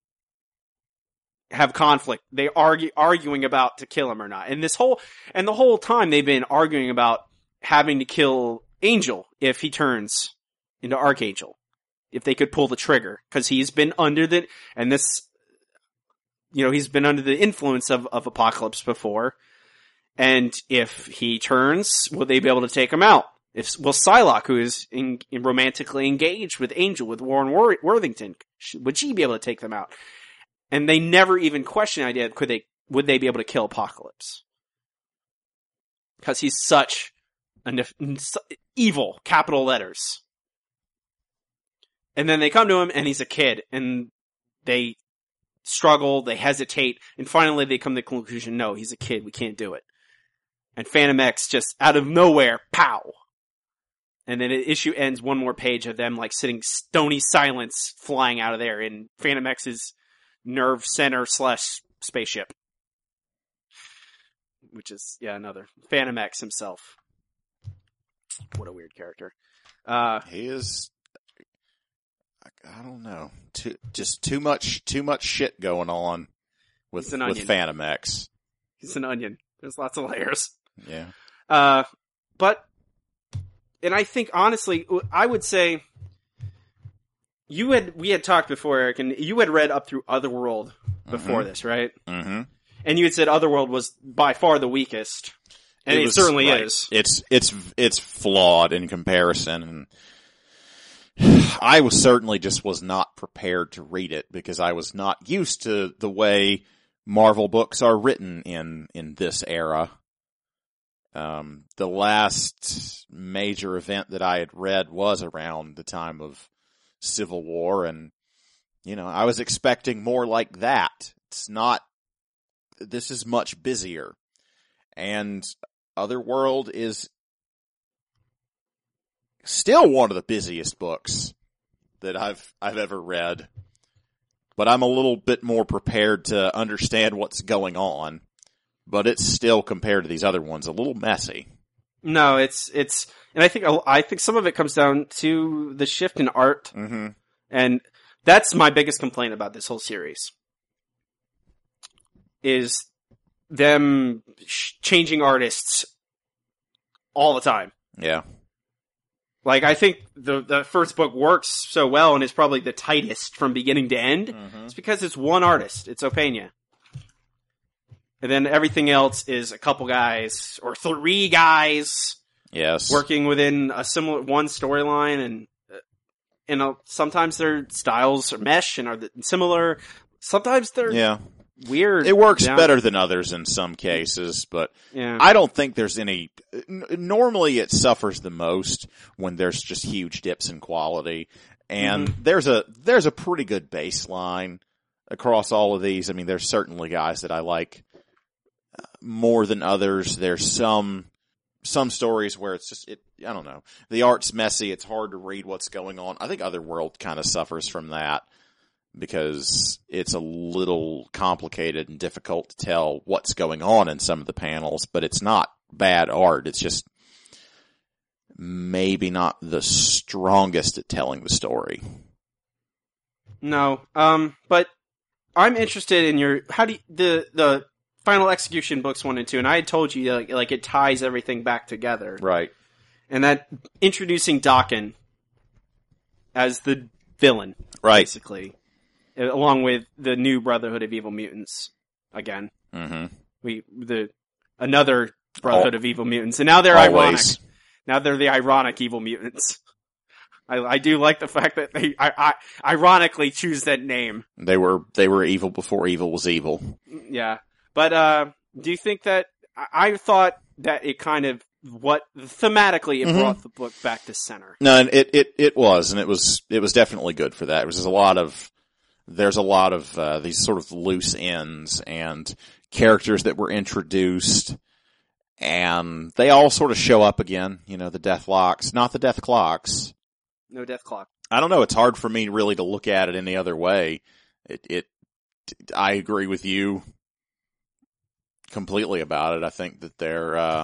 have conflict. They argue, arguing about to kill him or not. And this whole, and the whole time they've been arguing about having to kill Angel if he turns into Archangel. If they could pull the trigger. Cause he's been under the, and this, you know, he's been under the influence of, of Apocalypse before. And if he turns, will they be able to take him out? If, will Psylocke, who is in, in romantically engaged with Angel, with Warren Wor- Worthington, would she be able to take them out? And they never even question the idea, could they, would they be able to kill Apocalypse? Because he's such an evil, capital letters. And then they come to him, and he's a kid, and they struggle, they hesitate, and finally they come to the conclusion, no, he's a kid, we can't do it. And Phantom X just, out of nowhere, pow! And then the issue ends one more page of them, like, sitting stony silence, flying out of there in Phantom X's nerve center slash spaceship. Which is, yeah, another. Phantom X himself. What a weird character. Uh, he is, I don't know, too, just too much, too much shit going on with, with Phantom X. He's an onion. There's lots of layers. Yeah. Uh, but, and I think, honestly, I would say, you had, we had talked before, Eric, and you had read up through Otherworld before mm-hmm. this, right? Mm-hmm. And you had said Otherworld was by far the weakest. And it, it was, certainly right. is. It's, it's, it's flawed in comparison. And I was certainly just was not prepared to read it because I was not used to the way Marvel books are written in, in this era. Um, the last major event that I had read was around the time of Civil War, and, you know, I was expecting more like that. It's not, this is much busier. And Otherworld is still one of the busiest books that I've, I've ever read. But I'm a little bit more prepared to understand what's going on. But it's still, compared to these other ones, a little messy. No, it's, it's, and I think, I think some of it comes down to the shift in art. Mm-hmm. And that's my biggest complaint about this whole series. Is them sh- changing artists all the time. Yeah. Like, I think the, the first book works so well and is probably the tightest from beginning to end. Mm-hmm. It's because it's one artist. It's Opeña. And then everything else is a couple guys, or three guys. Yes. Working within a similar, one storyline, and, uh, you know, sometimes their styles are mesh and are similar. Sometimes they're yeah. weird. It works down. better than others in some cases, but yeah. I don't think there's any, n- normally it suffers the most when there's just huge dips in quality. And mm-hmm. there's a, there's a pretty good baseline across all of these. I mean, there's certainly guys that I like more than others. There's some, some stories where it's just, it, I don't know. The art's messy. It's hard to read what's going on. I think Otherworld kind of suffers from that because it's a little complicated and difficult to tell what's going on in some of the panels, but it's not bad art. It's just maybe not the strongest at telling the story. No. Um, but I'm interested in your, how do you, the, the, Final Execution books one and two, and I had told you like, like it ties everything back together, right? And that introducing Daken as the villain, right? Basically, along with the new Brotherhood of Evil Mutants. Again, mm-hmm. we the another Brotherhood oh. of Evil Mutants, and now they're Always. ironic. Now they're the ironic Evil Mutants. I, I do like the fact that they I, I, ironically choose that name. They were they were evil before evil was evil. Yeah. But, uh, do you think that, I thought that it kind of, what, thematically it mm-hmm. brought the book back to center. No, and it, it, it was, and it was, it was definitely good for that. It was a lot of, there's a lot of, uh, these sort of loose ends and characters that were introduced, and they all sort of show up again, you know, the Deathlocks, not the Death Clocks. No Death Clock. I don't know, it's hard for me really to look at it any other way. It, it, I agree with you completely about it. I think that they're, uh,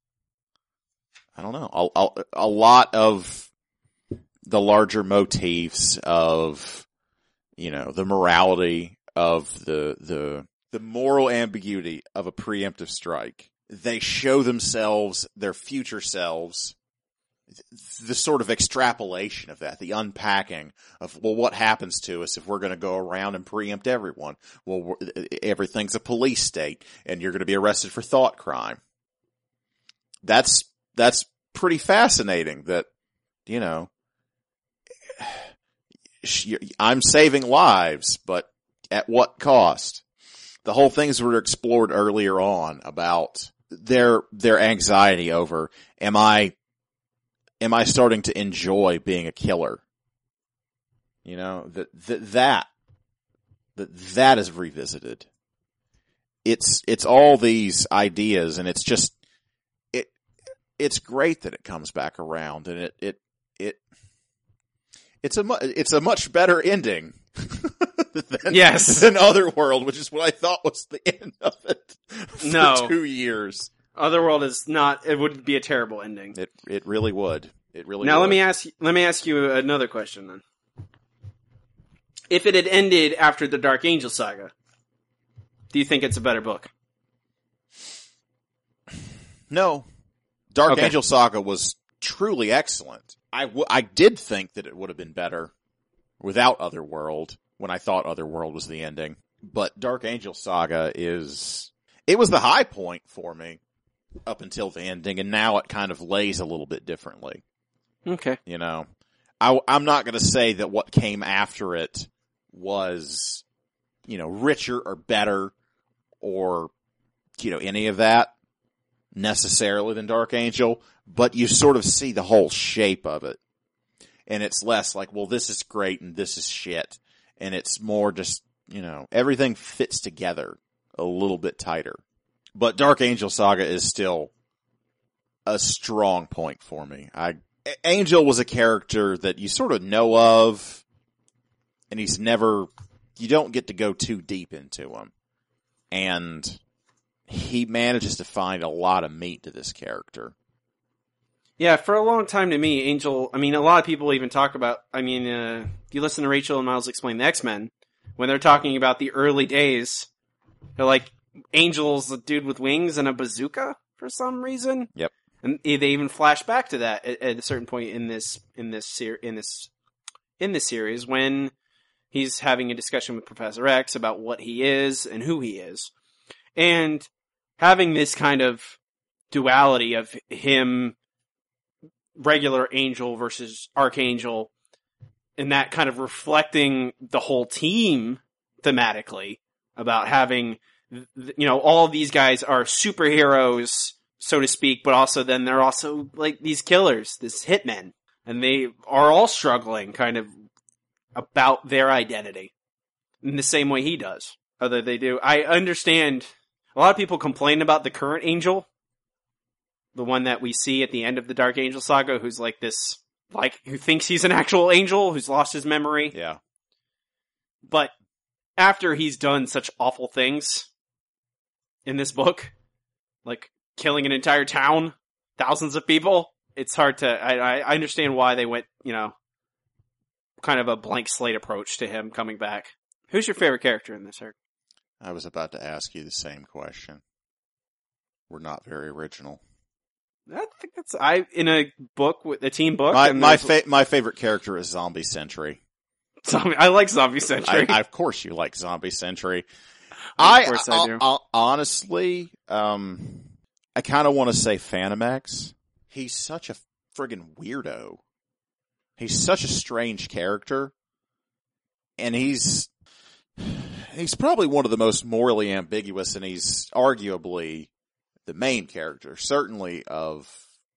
I don't know, a, a, a lot of the larger motifs of, you know, the morality of the, the, the moral ambiguity of a preemptive strike. They show themselves, their future selves, the sort of extrapolation of that, the unpacking of, well, what happens to us if we're going to go around and preempt everyone? Well, everything's a police state, and you're going to be arrested for thought crime. That's, that's pretty fascinating that, you know, I'm saving lives, but at what cost? The whole things were explored earlier on about their, their anxiety over, am I, Am I starting to enjoy being a killer? You know, that, that, that, that, that is revisited. It's, it's all these ideas, and it's just, it, it's great that it comes back around, and it, it, it, it's a, mu- it's a much better ending than, yes. than Otherworld, which is what I thought was the end of it for no. two years. Otherworld is not, it would be a terrible ending. It, it really would. It really Now would. let me ask, let me ask you another question then. If it had ended after the Dark Angel saga, do you think it's a better book? No. Dark okay. Angel saga was truly excellent. I, w- I did think that it would have been better without Otherworld when I thought Otherworld was the ending. But Dark Angel saga is, it was the high point for me up until the ending, and now it kind of lays a little bit differently. Okay. You know, I, I'm not going to say that what came after it was, you know, richer or better or, you know, any of that. necessarily than Dark Angel, but you sort of see the whole shape of it. And it's less like, well, this is great and this is shit. And it's more just, you know, everything fits together a little bit tighter. But Dark Angel Saga is still a strong point for me. I Angel was a character that you sort of know of, and he's never, you don't get to go too deep into him. And he manages to find a lot of meat to this character. Yeah, for a long time to me, Angel, I mean, a lot of people even talk about, I mean, uh, if you listen to Rachel and Miles explain the X-Men, when they're talking about the early days, they're like, Angel's a dude with wings and a bazooka for some reason. Yep. And they even flash back to that at, at a certain point in this, in this, ser- in this, in this series when he's having a discussion with Professor X about what he is and who he is. And having this kind of duality of him, regular Angel versus Archangel, and that kind of reflecting the whole team thematically about having, you know, all of these guys are superheroes, so to speak, but also then they're also like these killers, this hitmen, and they are all struggling kind of about their identity in the same way he does. Other they do. I understand a lot of people complain about the current Angel, the one that we see at the end of the Dark Angel Saga, who's like this, like, who thinks he's an actual angel, who's lost his memory. Yeah. But after he's done such awful things in this book, like killing an entire town, thousands of people, it's hard to, I, I understand why they went, you know, kind of a blank slate approach to him coming back. Who's your favorite character in this, Eric? I was about to ask you the same question. We're not very original. I think that's I in a book with a team book. My and my fa- my favorite character is Zombie Sentry. Zombie, I like Zombie Sentry. I, I, of course, you like Zombie Sentry. Of I, course I I do. I, honestly, um, I kind of want to say Phantom X. He's such a friggin' weirdo. He's such a strange character, and he's he's probably one of the most morally ambiguous, and he's arguably the main character, certainly of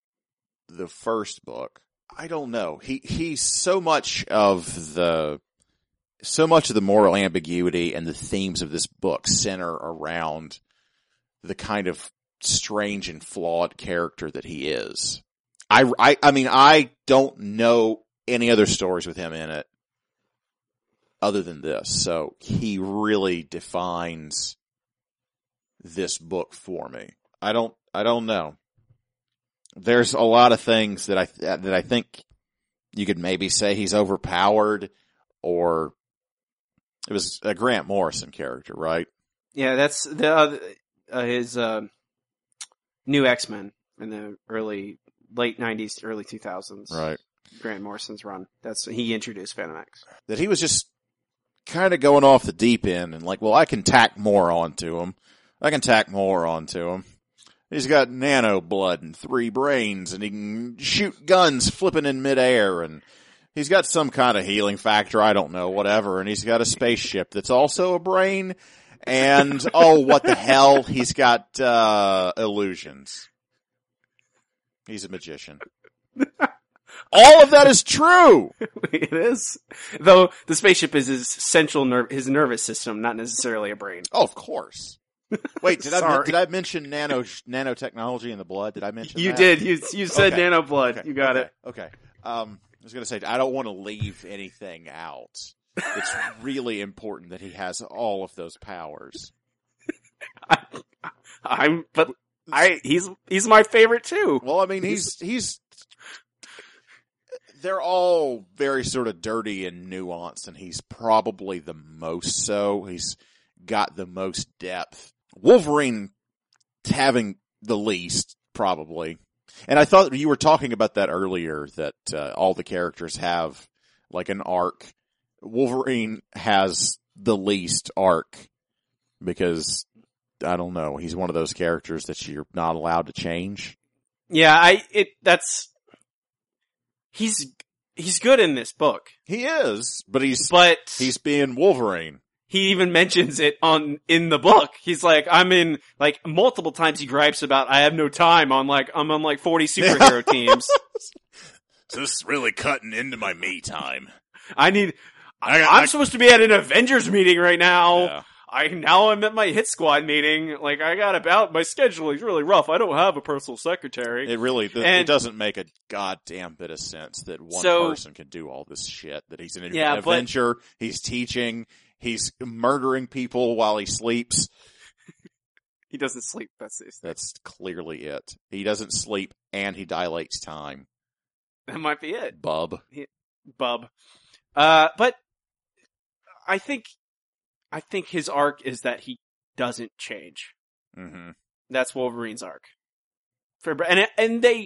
the first book. I don't know. He he's so much of the so much of the moral ambiguity and the themes of this book center around the kind of strange and flawed character that he is. I, I, I mean, I don't know any other stories with him in it other than this. So he really defines this book for me. I don't, I don't know. There's a lot of things that I, that I think you could maybe say he's overpowered, or it was a Grant Morrison character, right? Yeah, that's the uh, uh, his uh, new X-Men in the early, late nineties, early two thousands. Right. Grant Morrison's run. That's he introduced Phantom X. That he was just kind of going off the deep end and like, well, I can tack more onto him. I can tack more onto him. He's got nano blood and three brains, and he can shoot guns flipping in midair, and he's got some kind of healing factor, I don't know, whatever, and he's got a spaceship that's also a brain, and, oh, what the hell, he's got, uh, illusions. He's a magician. All of that is true! It is. Though the spaceship is his central nerve, his nervous system, not necessarily a brain. Oh, of course. Wait, did I Sorry. did I mention nano nanotechnology in the blood? Did I mention You that? did. You you said Okay. nano blood. Okay. You got okay. it. Okay. Um, I was going to say, I don't want to leave anything out. It's really important that he has all of those powers. I, I'm, but I he's he's my favorite too. Well, I mean, he's he's. They're all very sort of dirty and nuanced, and he's probably the most so. He's got the most depth. Wolverine having the least, probably. And I thought you were talking about that earlier, that uh, all the characters have like an arc. Wolverine has the least arc because, I don't know, he's one of those characters that you're not allowed to change. Yeah, I it that's he's he's good in this book, He is, but he's but he's being Wolverine. he even mentions it on, in the book. He's like, I'm in, like, multiple times he gripes about, I have no time on, like, I'm on, like, forty superhero teams. So this is really cutting into my me time. I need, I, I'm I, supposed to be at an Avengers meeting right now. Yeah. I, now I'm at my Hit Squad meeting. Like, I got about, my schedule is really rough. I don't have a personal secretary. It really, th- And- it doesn't make a goddamn bit of sense that one So- person can do all this shit. That he's an Yeah, but- adventure, he's teaching, he's murdering people while he sleeps. He doesn't sleep. That's it. That's clearly it. He doesn't sleep and he dilates time. That might be it. Bub. Bub. Uh, but I think, I think his arc is that he doesn't change. Mm-hmm. That's Wolverine's arc. For, and, and they,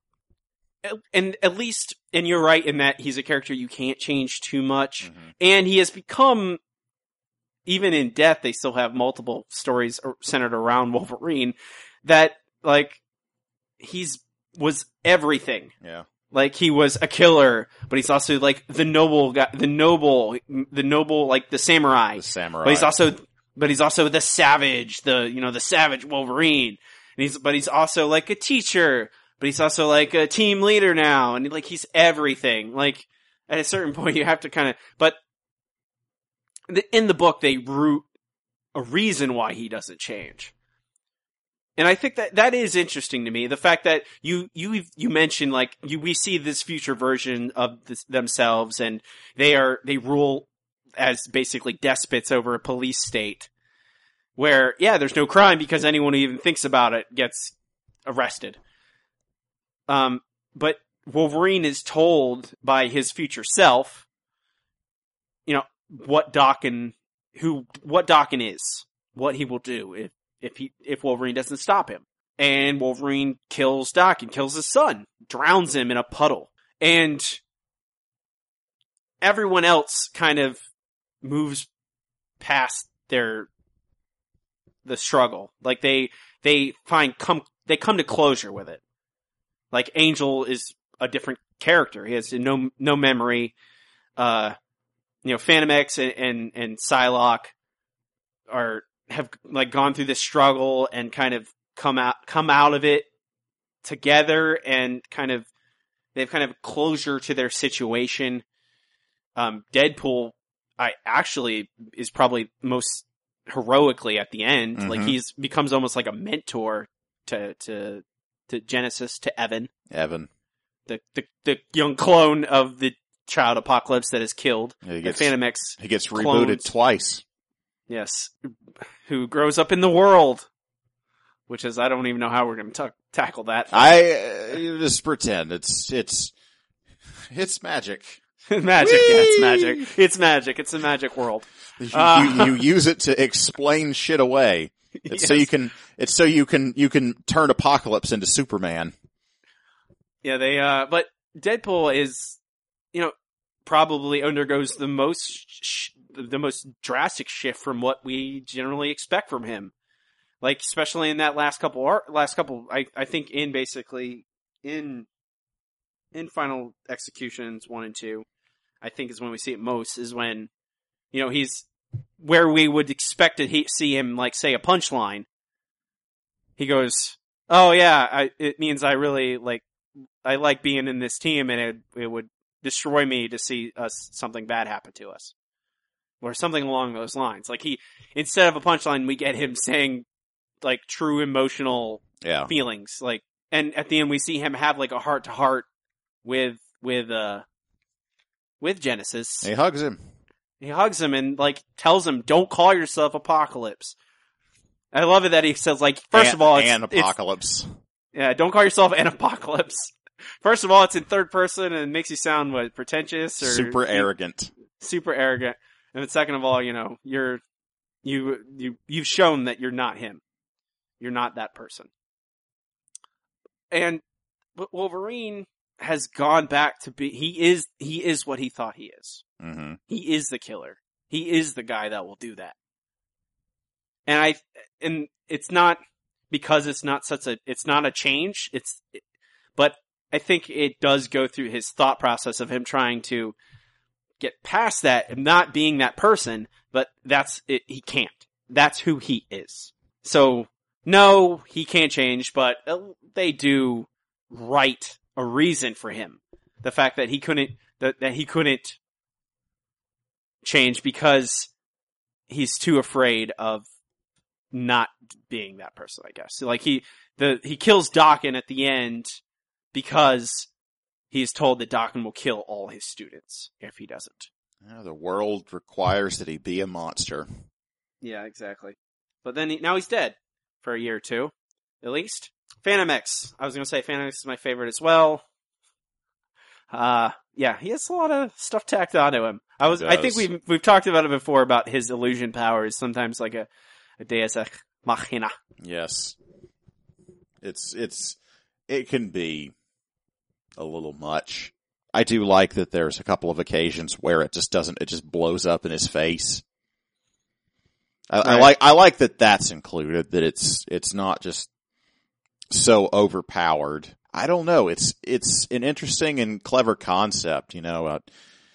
and at least, and you're right in that he's a character you can't change too much. Mm-hmm. And he has become, even in death, they still have multiple stories centered around Wolverine that, like, he's, was everything. Yeah. Like, he was a killer, but he's also, like, the noble guy, the noble, the noble, like, the samurai. The samurai. But he's also, but he's also the savage, the, you know, the savage Wolverine. And he's, but he's also, like, a teacher, but he's also, like, a team leader now. And, like, he's everything. Like, at a certain point, you have to kind of, but the, in the book, they root a reason why he doesn't change. And I think that that is interesting to me. The fact that you you you mentioned, like, you we see this future version of this, themselves, and they are they rule as basically despots over a police state, where yeah, there's no crime because anyone who even thinks about it gets arrested. Um, but Wolverine is told by his future self, you know, what Daken, who what Daken is, what he will do if. If he, if Wolverine doesn't stop him. And Wolverine kills Daken, kills his son, drowns him in a puddle. And everyone else kind of moves past their, the struggle. Like they, they find, come, they come to closure with it. Like Angel is a different character. He has no, no memory. Uh, you know, Phantom X and, and, and Psylocke are, have like gone through this struggle and kind of come out come out of it together, and kind of they've kind of closure to their situation. Um, Deadpool, I actually is probably most heroically at the end. Mm-hmm. Like he's becomes almost like a mentor to to to Genesis, to Evan, Evan, the the, the young clone of the Child Apocalypse that is killed. Yeah, he gets, Phantom X. He gets rebooted clones. twice. Yes. Who grows up in the world. Which is, I don't even know how we're going to ta- tackle that. I uh, just pretend it's it's it's magic. Magic, yeah, it's magic. It's magic. It's a magic world. You, Uh, you, you use it to explain shit away. It's so Yes. you can. It's so you can you can turn Apocalypse into Superman. Yeah, they, uh, but Deadpool is, you know, probably undergoes the most, sh- the most drastic shift from what we generally expect from him. Like, especially in that last couple, art, last couple, I, I think in basically, in, in Final Executions one and two, I think is when we see it most, is when, you know, he's, where we would expect to he- see him, like, say a punchline. He goes, oh yeah, I, it means I really, like, I like being in this team, and it, it would destroy me to see us something bad happen to us. Or something along those lines. Like he, instead of a punchline, we get him saying, like, true emotional Yeah. feelings. Like, and at the end we see him have, like, a heart to heart with, with, uh, with Genesis. He hugs him. He hugs him and, like, tells him, don't call yourself Apocalypse. I love it that he says, like, first and, of all, it's, and it's- Apocalypse. yeah, don't call yourself an Apocalypse. First of all, it's in third person and it makes you sound, what, pretentious or Super arrogant. super arrogant. And then second of all, you know, you're, you, you, you've shown that you're not him. You're not that person. And, but Wolverine has gone back to be, he is, he is what he thought he is. Mm-hmm. He is the killer. He is the guy that will do that. And I, and it's not because it's not such a, it's not a change. It's, but I think it does go through his thought process of him trying to get past that and not being that person, but that's it. He can't. That's who he is. So, no, he can't change, but they do write a reason for him. The fact that he couldn't, that, that he couldn't change because he's too afraid of not being that person, I guess. So, like, he, the, he kills Daken at the end because he's told that Daken will kill all his students if he doesn't. Yeah, the world requires that he be a monster. Yeah, exactly. But then he, now he's dead for a year or two, at least. Phantom X. I was going to say Phantom X is my favorite as well. Uh, yeah, he has a lot of stuff tacked onto him. I was, I think we've, we've talked about it before about his illusion powers, sometimes like a, a Deus Ex Machina. Yes. It's, it's, it can be a little much. I do like that there's a couple of occasions where it just doesn't, it just blows up in his face. I, right. I like, I like that that's included, that it's, it's not just so overpowered. I don't know. It's, it's an interesting and clever concept, you know, uh,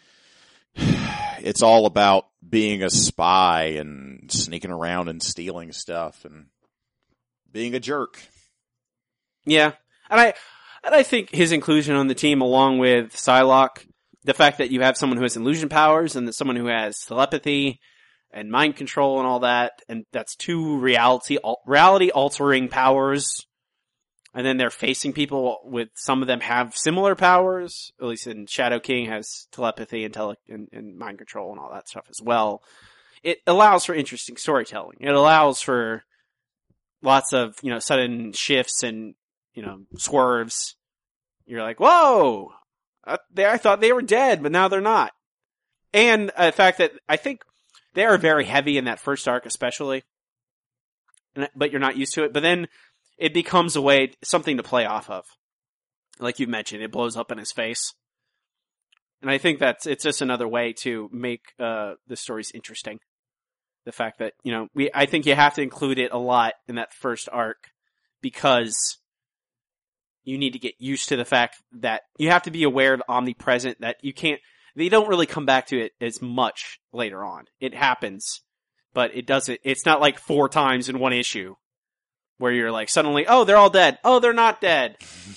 it's all about being a spy and sneaking around and stealing stuff and being a jerk. Yeah. And I, and I think his inclusion on the team along with Psylocke, the fact that you have someone who has illusion powers and someone who has telepathy and mind control and all that, and that's two reality, reality altering powers. And then they're facing people with, some of them have similar powers, at least in Shadow King has telepathy and, tele, and, and mind control and all that stuff as well. It allows for interesting storytelling. It allows for lots of, you know, sudden shifts and, you know, swerves. You're like, whoa! I, they, I thought they were dead, but now they're not. And uh, the fact that I think they are very heavy in that first arc especially, but you're not used to it. But then it becomes a way, something to play off of. Like you mentioned, it blows up in his face. And I think that's, it's just another way to make, uh, the stories interesting. The fact that, you know, we, I think you have to include it a lot in that first arc because you need to get used to the fact that you have to be aware of omnipresent, that you can't, they don't really come back to it as much later on. It happens, but it doesn't, it's not like four times in one issue. Where you're like, suddenly, oh, they're all dead. Oh, they're not dead.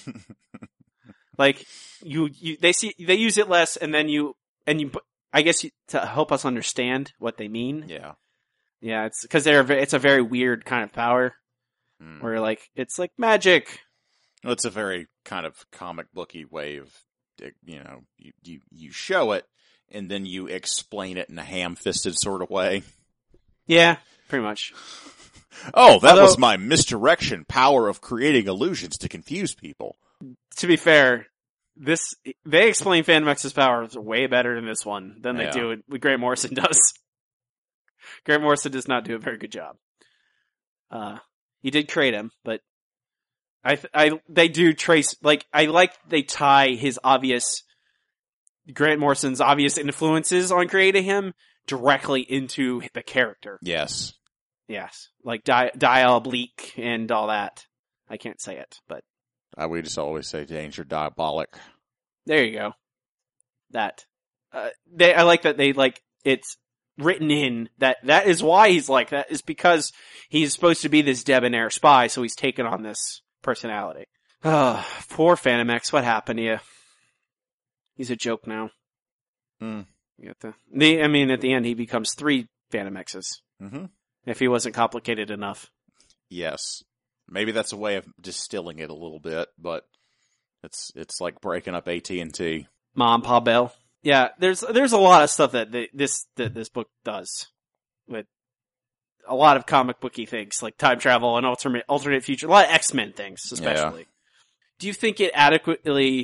Like, you, you, they see, they use it less, and then you, and you, I guess you, to help us understand what they mean. Yeah. Yeah, it's, cause they're, it's a very weird kind of power. Mm. Where like, it's like magic. Well, it's a very kind of comic booky way of, you know, you, you, you show it, and then you explain it in a ham-fisted sort of way. Yeah, pretty much. Oh, that Although, was my misdirection power of creating illusions to confuse people. To be fair, this they explain Phantom X's powers way better in this one than they yeah. do it, what Grant Morrison does. Grant Morrison does not do a very good job. Uh, he did create him, but I, I, they do trace, like, I like they tie his obvious, Grant Morrison's obvious influences on creating him directly into the character. Yes. Yes, like di- diabolique and all that. I can't say it, but uh, we just always say danger diabolic. There you go. That uh, they, I like that they like it's written in that that is why he's like that is because he's supposed to be this debonair spy, so he's taken on this personality. Oh, poor Phantom X. What happened to you? He's a joke now. Hmm. You get the, the I mean, at the end, he becomes three Phantom X's. Mm-hmm. If he wasn't complicated enough. Yes. Maybe that's a way of distilling it a little bit, but it's it's like breaking up A T and T. Mom, Pa Bell. Yeah, there's there's a lot of stuff that they, this that this book does with a lot of comic booky things like time travel and alternate alternate future, a lot of X-Men things especially. Yeah. Do you think it adequately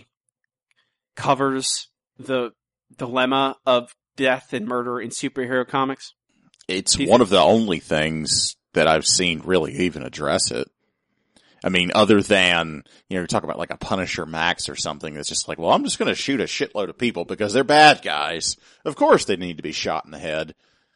covers the dilemma of death and murder in superhero comics? It's one of the only things that I've seen really even address it. I mean, other than, you know, you talk about like a Punisher Max or something that's just like, well, I'm just going to shoot a shitload of people because they're bad guys. Of course they need to be shot in the head.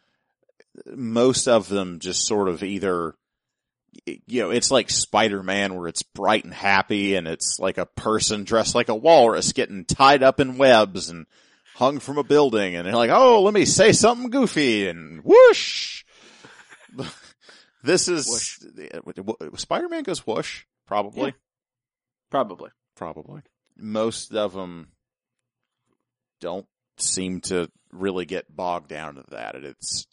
Most of them just sort of either, you know, it's like Spider-Man where it's bright and happy and it's like a person dressed like a walrus getting tied up in webs and hung from a building, and they're like, "Oh, let me say something goofy," and whoosh. This is Spider-Man goes whoosh, probably, yeah. probably, probably. Most of them don't seem to really get bogged down to that. It's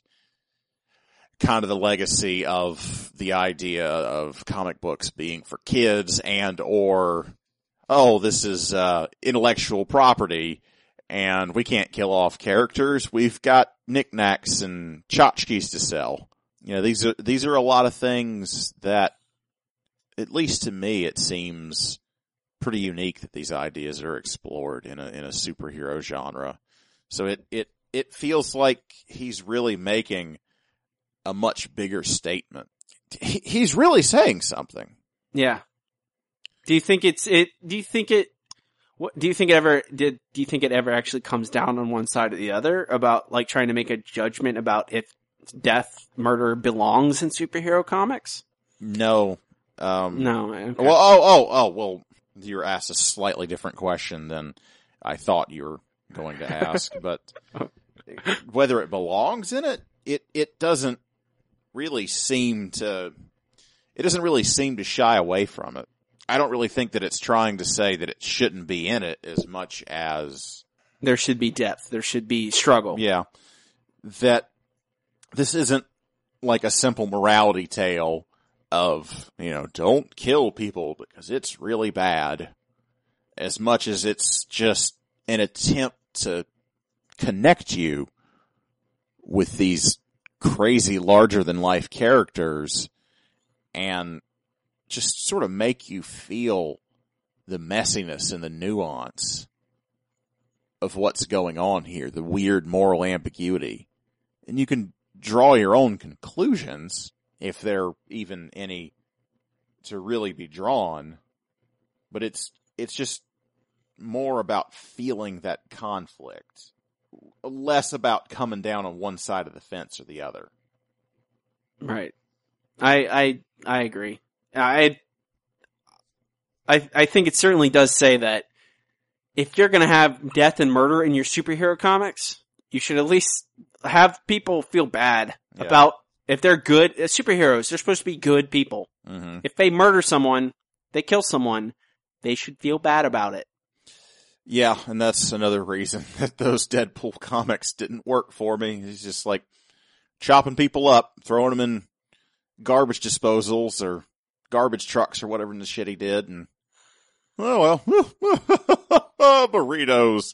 kind of the legacy of the idea of comic books being for kids and or, oh, this is uh, intellectual property and we can't kill off characters. We've got knickknacks and tchotchkes to sell. You know, these are, these are a lot of things that, at least to me, it seems pretty unique that these ideas are explored in a, in a superhero genre. So it, it, it feels like he's really making a much bigger statement. He, he's really saying something. Yeah. Do you think it's, it, do you think it, what, do you think it ever, did, do you think it ever actually comes down on one side or the other about like trying to make a judgment about if death, murder belongs in superhero comics? No. Um, no. Okay. Well, oh, oh, oh, well, you're asked a slightly different question than I thought you were going to ask, but whether it belongs in it, it, it doesn't really seem to, it doesn't really seem to shy away from it. I don't really think that it's trying to say that it shouldn't be in it as much as there should be depth. There should be struggle. Yeah. That this isn't like a simple morality tale of, you know, don't kill people because it's really bad, as much as it's just an attempt to connect you with these crazy larger than life characters and just sort of make you feel the messiness and the nuance of what's going on here, the weird moral ambiguity. And you can draw your own conclusions, if there even any to really be drawn, but it's, it's just more about feeling that conflict, less about coming down on one side of the fence or the other. Right. I, I, I agree. I, I, I think it certainly does say that if you're going to have death and murder in your superhero comics, you should at least have people feel bad yeah. about if they're good uh, superheroes. They're supposed to be good people. Mm-hmm. If they murder someone, they kill someone, they should feel bad about it. Yeah, and that's another reason that those Deadpool comics didn't work for me. He's just like chopping people up, throwing them in garbage disposals or garbage trucks or whatever in the shit he did, and oh well, burritos.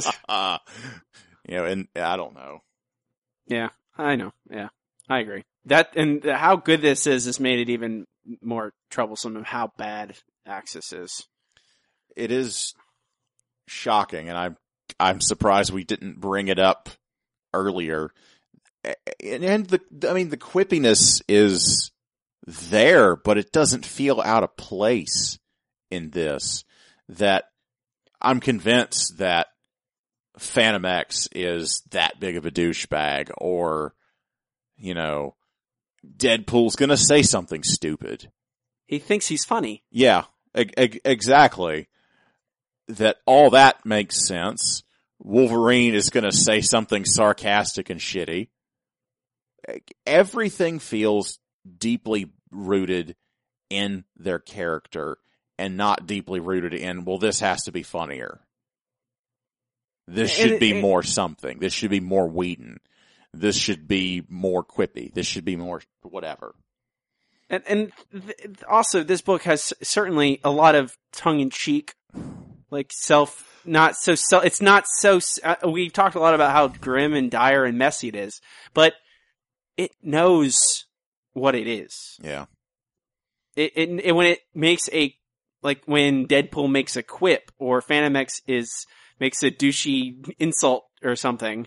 You know, and I don't know. Yeah, I know. Yeah, I agree. That and how good this is has made it even more troublesome of how bad Axis is. It is shocking, and I'm I'm surprised we didn't bring it up earlier. And, and the I mean the quippiness is there, but it doesn't feel out of place in this. That I'm convinced that Phantom X is that big of a douchebag, or you know, Deadpool's gonna say something stupid. He thinks he's funny. Yeah, e- exactly. That all that makes sense. Wolverine is gonna say something sarcastic and shitty. Everything feels deeply rooted in their character and not deeply rooted in, well, this has to be funnier. This should be more something. This should be more Whedon. This should be more quippy. This should be more whatever. And, and th- also, this book has certainly a lot of tongue-in-cheek, like self, not so, so it's not so, uh, we talked a lot about how grim and dire and messy it is, but it knows what it is. Yeah. It, it, it when it makes a, like when Deadpool makes a quip or Phantom X is, makes a douchey insult or something,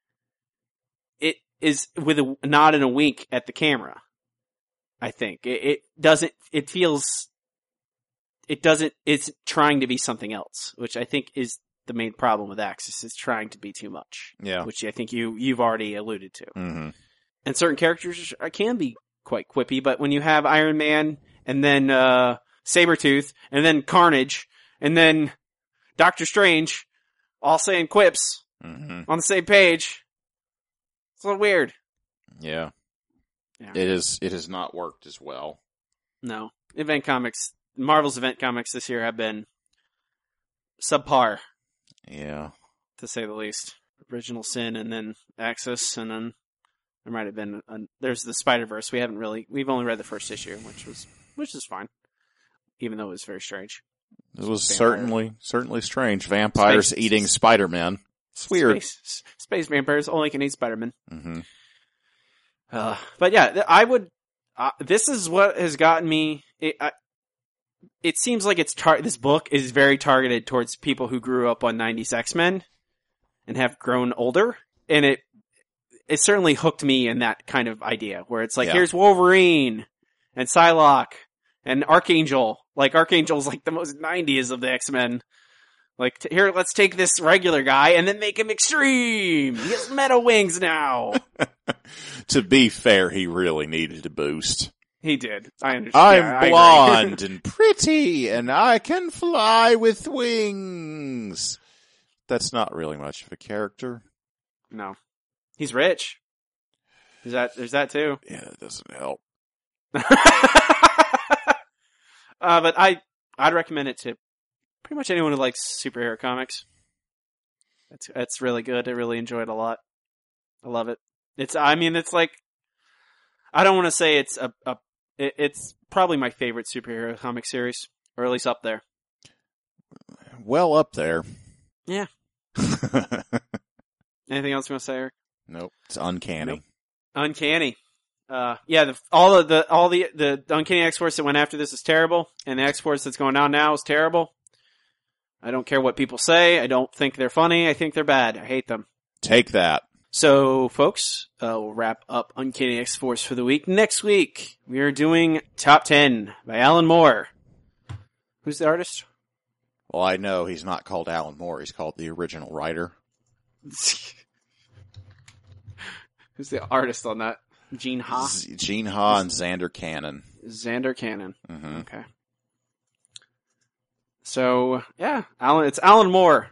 it is with a nod and a wink at the camera. I think it, it doesn't, it feels, it doesn't, it's trying to be something else, which I think is the main problem with Axis. It's trying to be too much. Yeah. Which I think you, you've already alluded to. Mm-hmm. And certain characters can be quite quippy, but when you have Iron Man and then, uh, Sabretooth and then Carnage and then Doctor Strange all saying quips, Mm-hmm. on the same page. It's a little weird. Yeah. Yeah. It is. It has not worked as well. No. Event comics, Marvel's event comics this year have been subpar, Yeah. to say the least. Original Sin and then Axis, and then there might have been, a, there's the Spider-Verse. We haven't really, we've only read the first issue, which was, which is fine. Even though it was very strange. It was Vampire. certainly, certainly strange. Vampires Space. eating Spider-Man. It's weird. Space, space vampires only can eat Spider-Man. Mm-hmm. Uh, but yeah, th- I would, uh, this is what has gotten me, it, I, it seems like it's tar- this book is very targeted towards people who grew up on nineties X-Men and have grown older. And it, it certainly hooked me in that kind of idea where it's like, Yeah. here's Wolverine and Psylocke and Archangel. Like Archangel's like the most nineties of the X-Men. Like, t- here, let's take this regular guy and then make him extreme. He has meta wings now. To be fair, he really needed a boost. He did. I understand. I'm Yeah, I agree. blonde and pretty, and I can fly with wings. That's not really much of a character. No. He's rich. There's that, there's that too. Yeah, that doesn't help. uh, but I, I'd recommend it to pretty much anyone who likes superhero comics. It's, it's really good. I really enjoy it a lot. I love it. It's, I mean, it's like, I don't want to say it's a, a it, it's probably my favorite superhero comic series, or at least up there. Well up there. Yeah. Anything else you want to say, Eric? Nope. It's uncanny. Nope. Uncanny. Uh, yeah, the, all of the, all the, the Uncanny X-Force that went after this is terrible, and the X-Force that's going on now is terrible. I don't care what people say. I don't think they're funny. I think they're bad. I hate them. Take that. So, folks, uh, we'll wrap up Uncanny X-Force for the week. Next week, we are doing Top ten by Alan Moore. Who's the artist? Well, I know he's not called Alan Moore. He's called the original writer. Who's the artist on that? Gene Ha? Z- Gene Ha and Xander Cannon. Xander Cannon. Mm-hmm. Okay. So, yeah, Alan, it's Alan Moore.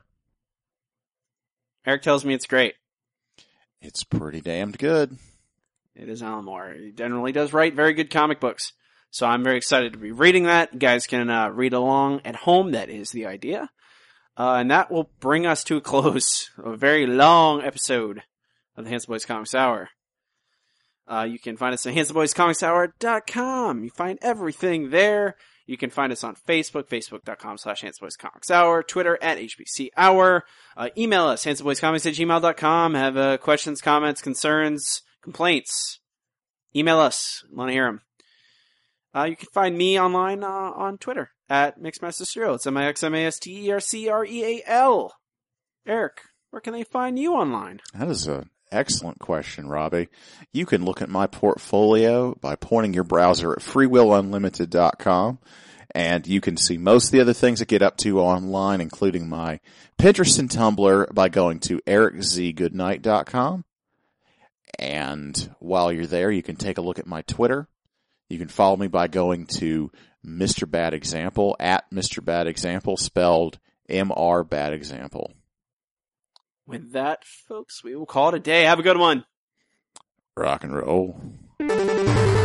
Eric tells me it's great. It's pretty damned good. It is Alan Moore. He generally does write very good comic books. So I'm very excited to be reading that. You guys can uh, read along at home. That is the idea. Uh, and that will bring us to a close of a very long episode of the Handsome Boys Comics Hour. Uh, you can find us at handsome boys comics hour dot com. You find everything there. You can find us on Facebook, facebook.com slash handsomeboyscomicshour, Twitter at H B C Hour. Uh, email us, handsomeboyscomics at gmail dot com. Have uh, questions, comments, concerns, complaints. Email us. Want to hear them. Uh, you can find me online uh, on Twitter at MixmasterCereal. It's M I X M A S T E R C R E A L. Eric, where can they find you online? That is an excellent question, Robbie. You can look at my portfolio by pointing your browser at free will unlimited dot com, and you can see most of the other things I get up to online, including my Pinterest and Tumblr, by going to eric z goodnight dot com. And while you're there, you can take a look at my Twitter. You can follow me by going to Mister Bad Example, at Mister Bad Example, spelled M R Bad Example. With that, folks, we will call it a day. Have a good one. Rock and roll.